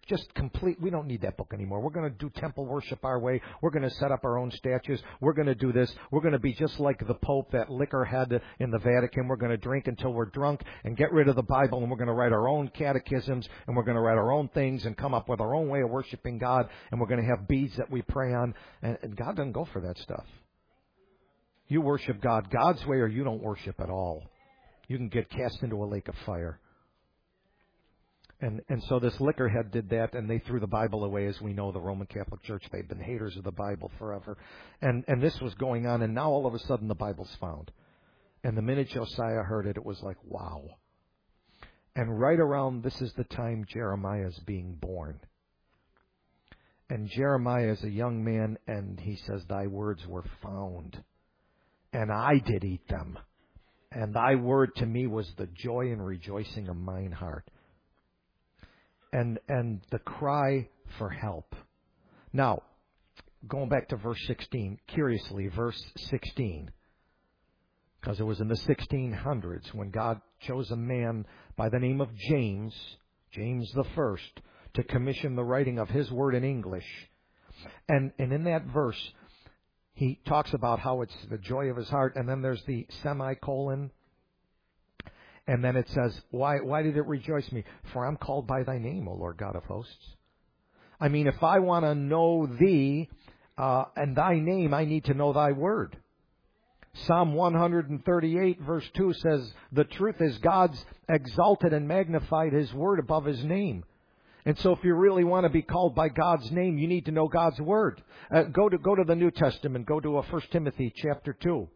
just complete. We don't need that book anymore. We're going to do temple worship our way. We're going to set up our own statues. We're going to do this. We're going to be just like the Pope, that liquor head in the Vatican. We're going to drink until we're drunk and get rid of the Bible, and we're going to write our own catechisms, and we're going to write our own things and come up with our own way of worshiping God, and we're going to have beads that we pray on. And, and God doesn't go for that stuff. You worship God God's way, or you don't worship at all. You can get cast into a lake of fire. And and so this liquor head did that, and they threw the Bible away. As we know, the Roman Catholic Church, they've been haters of the Bible forever. And and this was going on, and now all of a sudden the Bible's found. And the minute Josiah heard it, it was like, wow. And right around, this is the time Jeremiah is being born. And Jeremiah is a young man, and he says, thy words were found, and I did eat them. And thy word to me was the joy and rejoicing of mine heart. And and the cry for help. Now, going back to verse sixteen, curiously, verse sixteen, because it was in the sixteen hundreds when God chose a man by the name of James, James the First, to commission the writing of his word in English. And and in that verse, he talks about how it's the joy of his heart, and then there's the semicolon. And then it says, why why did it rejoice me? For I'm called by thy name, O Lord God of hosts. I mean, if I want to know thee uh, and thy name, I need to know thy word. Psalm one thirty-eight verse two says, the truth is God's exalted and magnified his word above his name. And so if you really want to be called by God's name, you need to know God's word. Uh, go to go to the New Testament. Go to uh, First Timothy chapter two.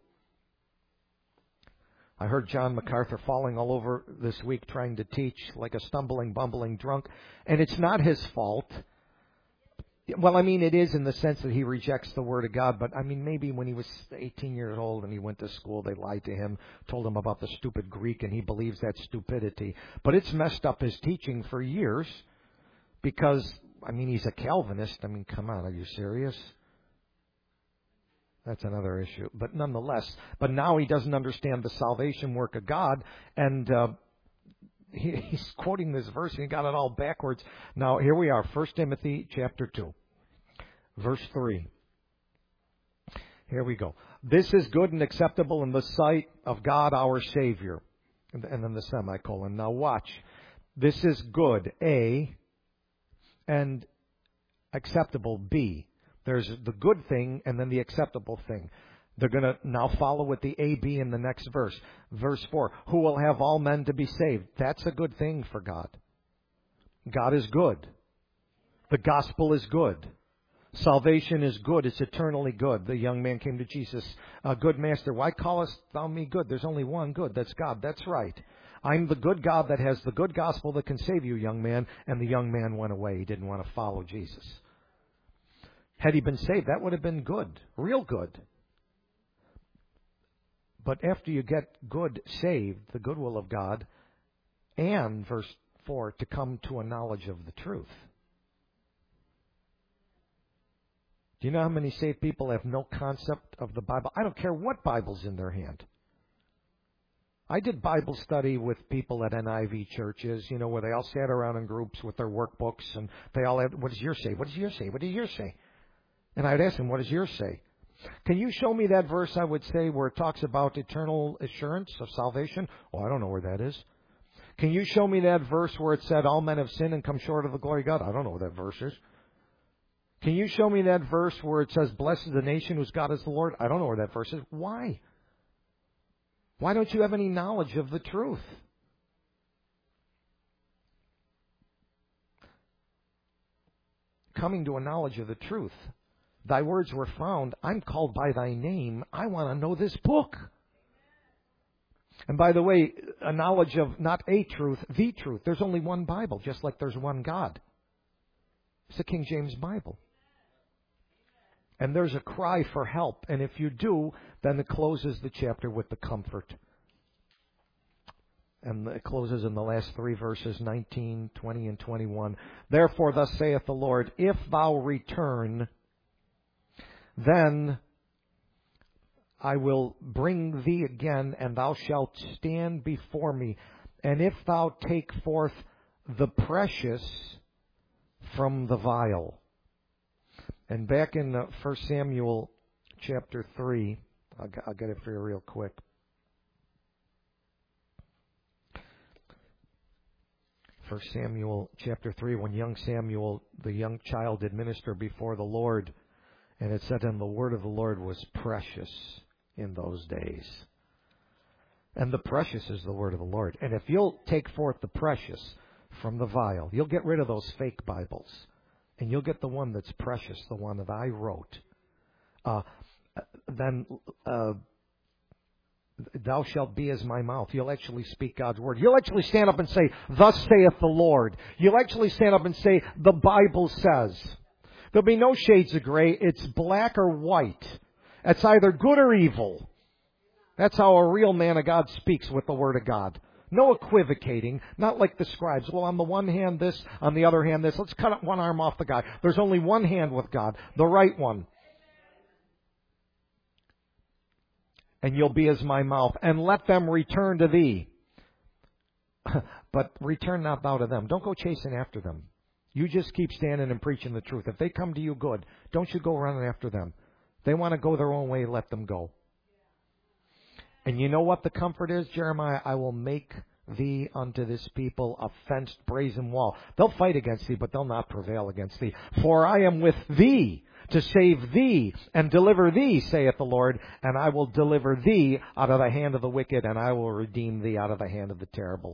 I heard John MacArthur falling all over this week trying to teach like a stumbling, bumbling drunk. And it's not his fault. Well, I mean, it is in the sense that he rejects the Word of God. But, I mean, maybe when he was eighteen years old and he went to school, they lied to him, told him about the stupid Greek, and he believes that stupidity. But it's messed up his teaching for years because, I mean, he's a Calvinist. I mean, come on, are you serious? That's another issue. But nonetheless, but now he doesn't understand the salvation work of God, and uh, he, he's quoting this verse, and he got it all backwards. Now, here we are, First Timothy chapter two, verse three. Here we go. This is good and acceptable in the sight of God our Savior. And, and then the semicolon. Now watch. This is good, A, and acceptable, B. There's the good thing and then the acceptable thing. They're going to now follow with the A, B in the next verse. Verse four, who will have all men to be saved. That's a good thing for God. God is good. The gospel is good. Salvation is good. It's eternally good. The young man came to Jesus. Uh, good master, why callest thou me good? There's only one good. That's God. That's right. I'm the good God that has the good gospel that can save you, young man. And the young man went away. He didn't want to follow Jesus. Had he been saved, that would have been good, real good. But after you get good saved, the goodwill of God, and, verse four, to come to a knowledge of the truth. Do you know how many saved people have no concept of the Bible? I don't care what Bible's in their hand. I did Bible study with people at N I V churches, you know, where they all sat around in groups with their workbooks, and they all had, what does yours say? What does yours say? What does yours say? And I'd ask him, what does yours say? Can you show me that verse, I would say, where it talks about eternal assurance of salvation? Oh, I don't know where that is. Can you show me that verse where it said all men have sinned and come short of the glory of God? I don't know where that verse is. Can you show me that verse where it says, blessed is the nation whose God is the Lord? I don't know where that verse is. Why? Why don't you have any knowledge of the truth? Coming to a knowledge of the truth. Thy words were found. I'm called by thy name. I want to know this book. And by the way, a knowledge of not a truth, the truth. There's only one Bible, just like there's one God. It's the King James Bible. And there's a cry for help. And if you do, then it closes the chapter with the comfort. And it closes in the last three verses, nineteen, twenty, and twenty-one. Therefore, thus saith the Lord, if thou return, then I will bring thee again, and thou shalt stand before me. And if thou take forth the precious from the vial. And back in uh, First Samuel chapter three, I'll, I'll get it for you real quick. First Samuel chapter three, when young Samuel, the young child, did minister before the Lord, and it said, and the word of the Lord was precious in those days. And the precious is the word of the Lord. And if you'll take forth the precious from the vial, you'll get rid of those fake Bibles. And you'll get the one that's precious, the one that I wrote. Uh, then uh, thou shalt be as my mouth. You'll actually speak God's word. You'll actually stand up and say, thus saith the Lord. You'll actually stand up and say, the Bible says. There'll be no shades of gray. It's black or white. It's either good or evil. That's how a real man of God speaks with the word of God. No equivocating, not like the scribes. Well, on the one hand this, on the other hand this. Let's cut one arm off the guy. There's only one hand with God, the right one. And you'll be as my mouth. And let them return to thee. But return not thou to them. Don't go chasing after them. You just keep standing and preaching the truth. If they come to you, good. Don't you go running after them. They want to go their own way, let them go. And you know what the comfort is, Jeremiah? I will make thee unto this people a fenced brazen wall. They'll fight against thee, but they'll not prevail against thee. For I am with thee to save thee and deliver thee, saith the Lord, and I will deliver thee out of the hand of the wicked, and I will redeem thee out of the hand of the terrible.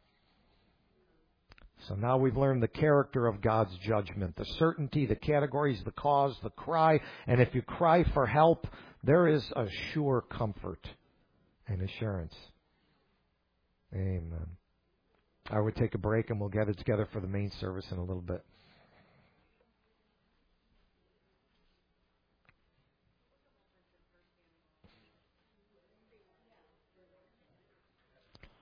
So now we've learned the character of God's judgment, the certainty, the categories, the cause, the cry. And if you cry for help, there is a sure comfort and assurance. Amen. I would take a break and we'll gather together for the main service in a little bit.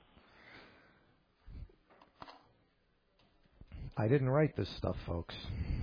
I didn't write this stuff, folks.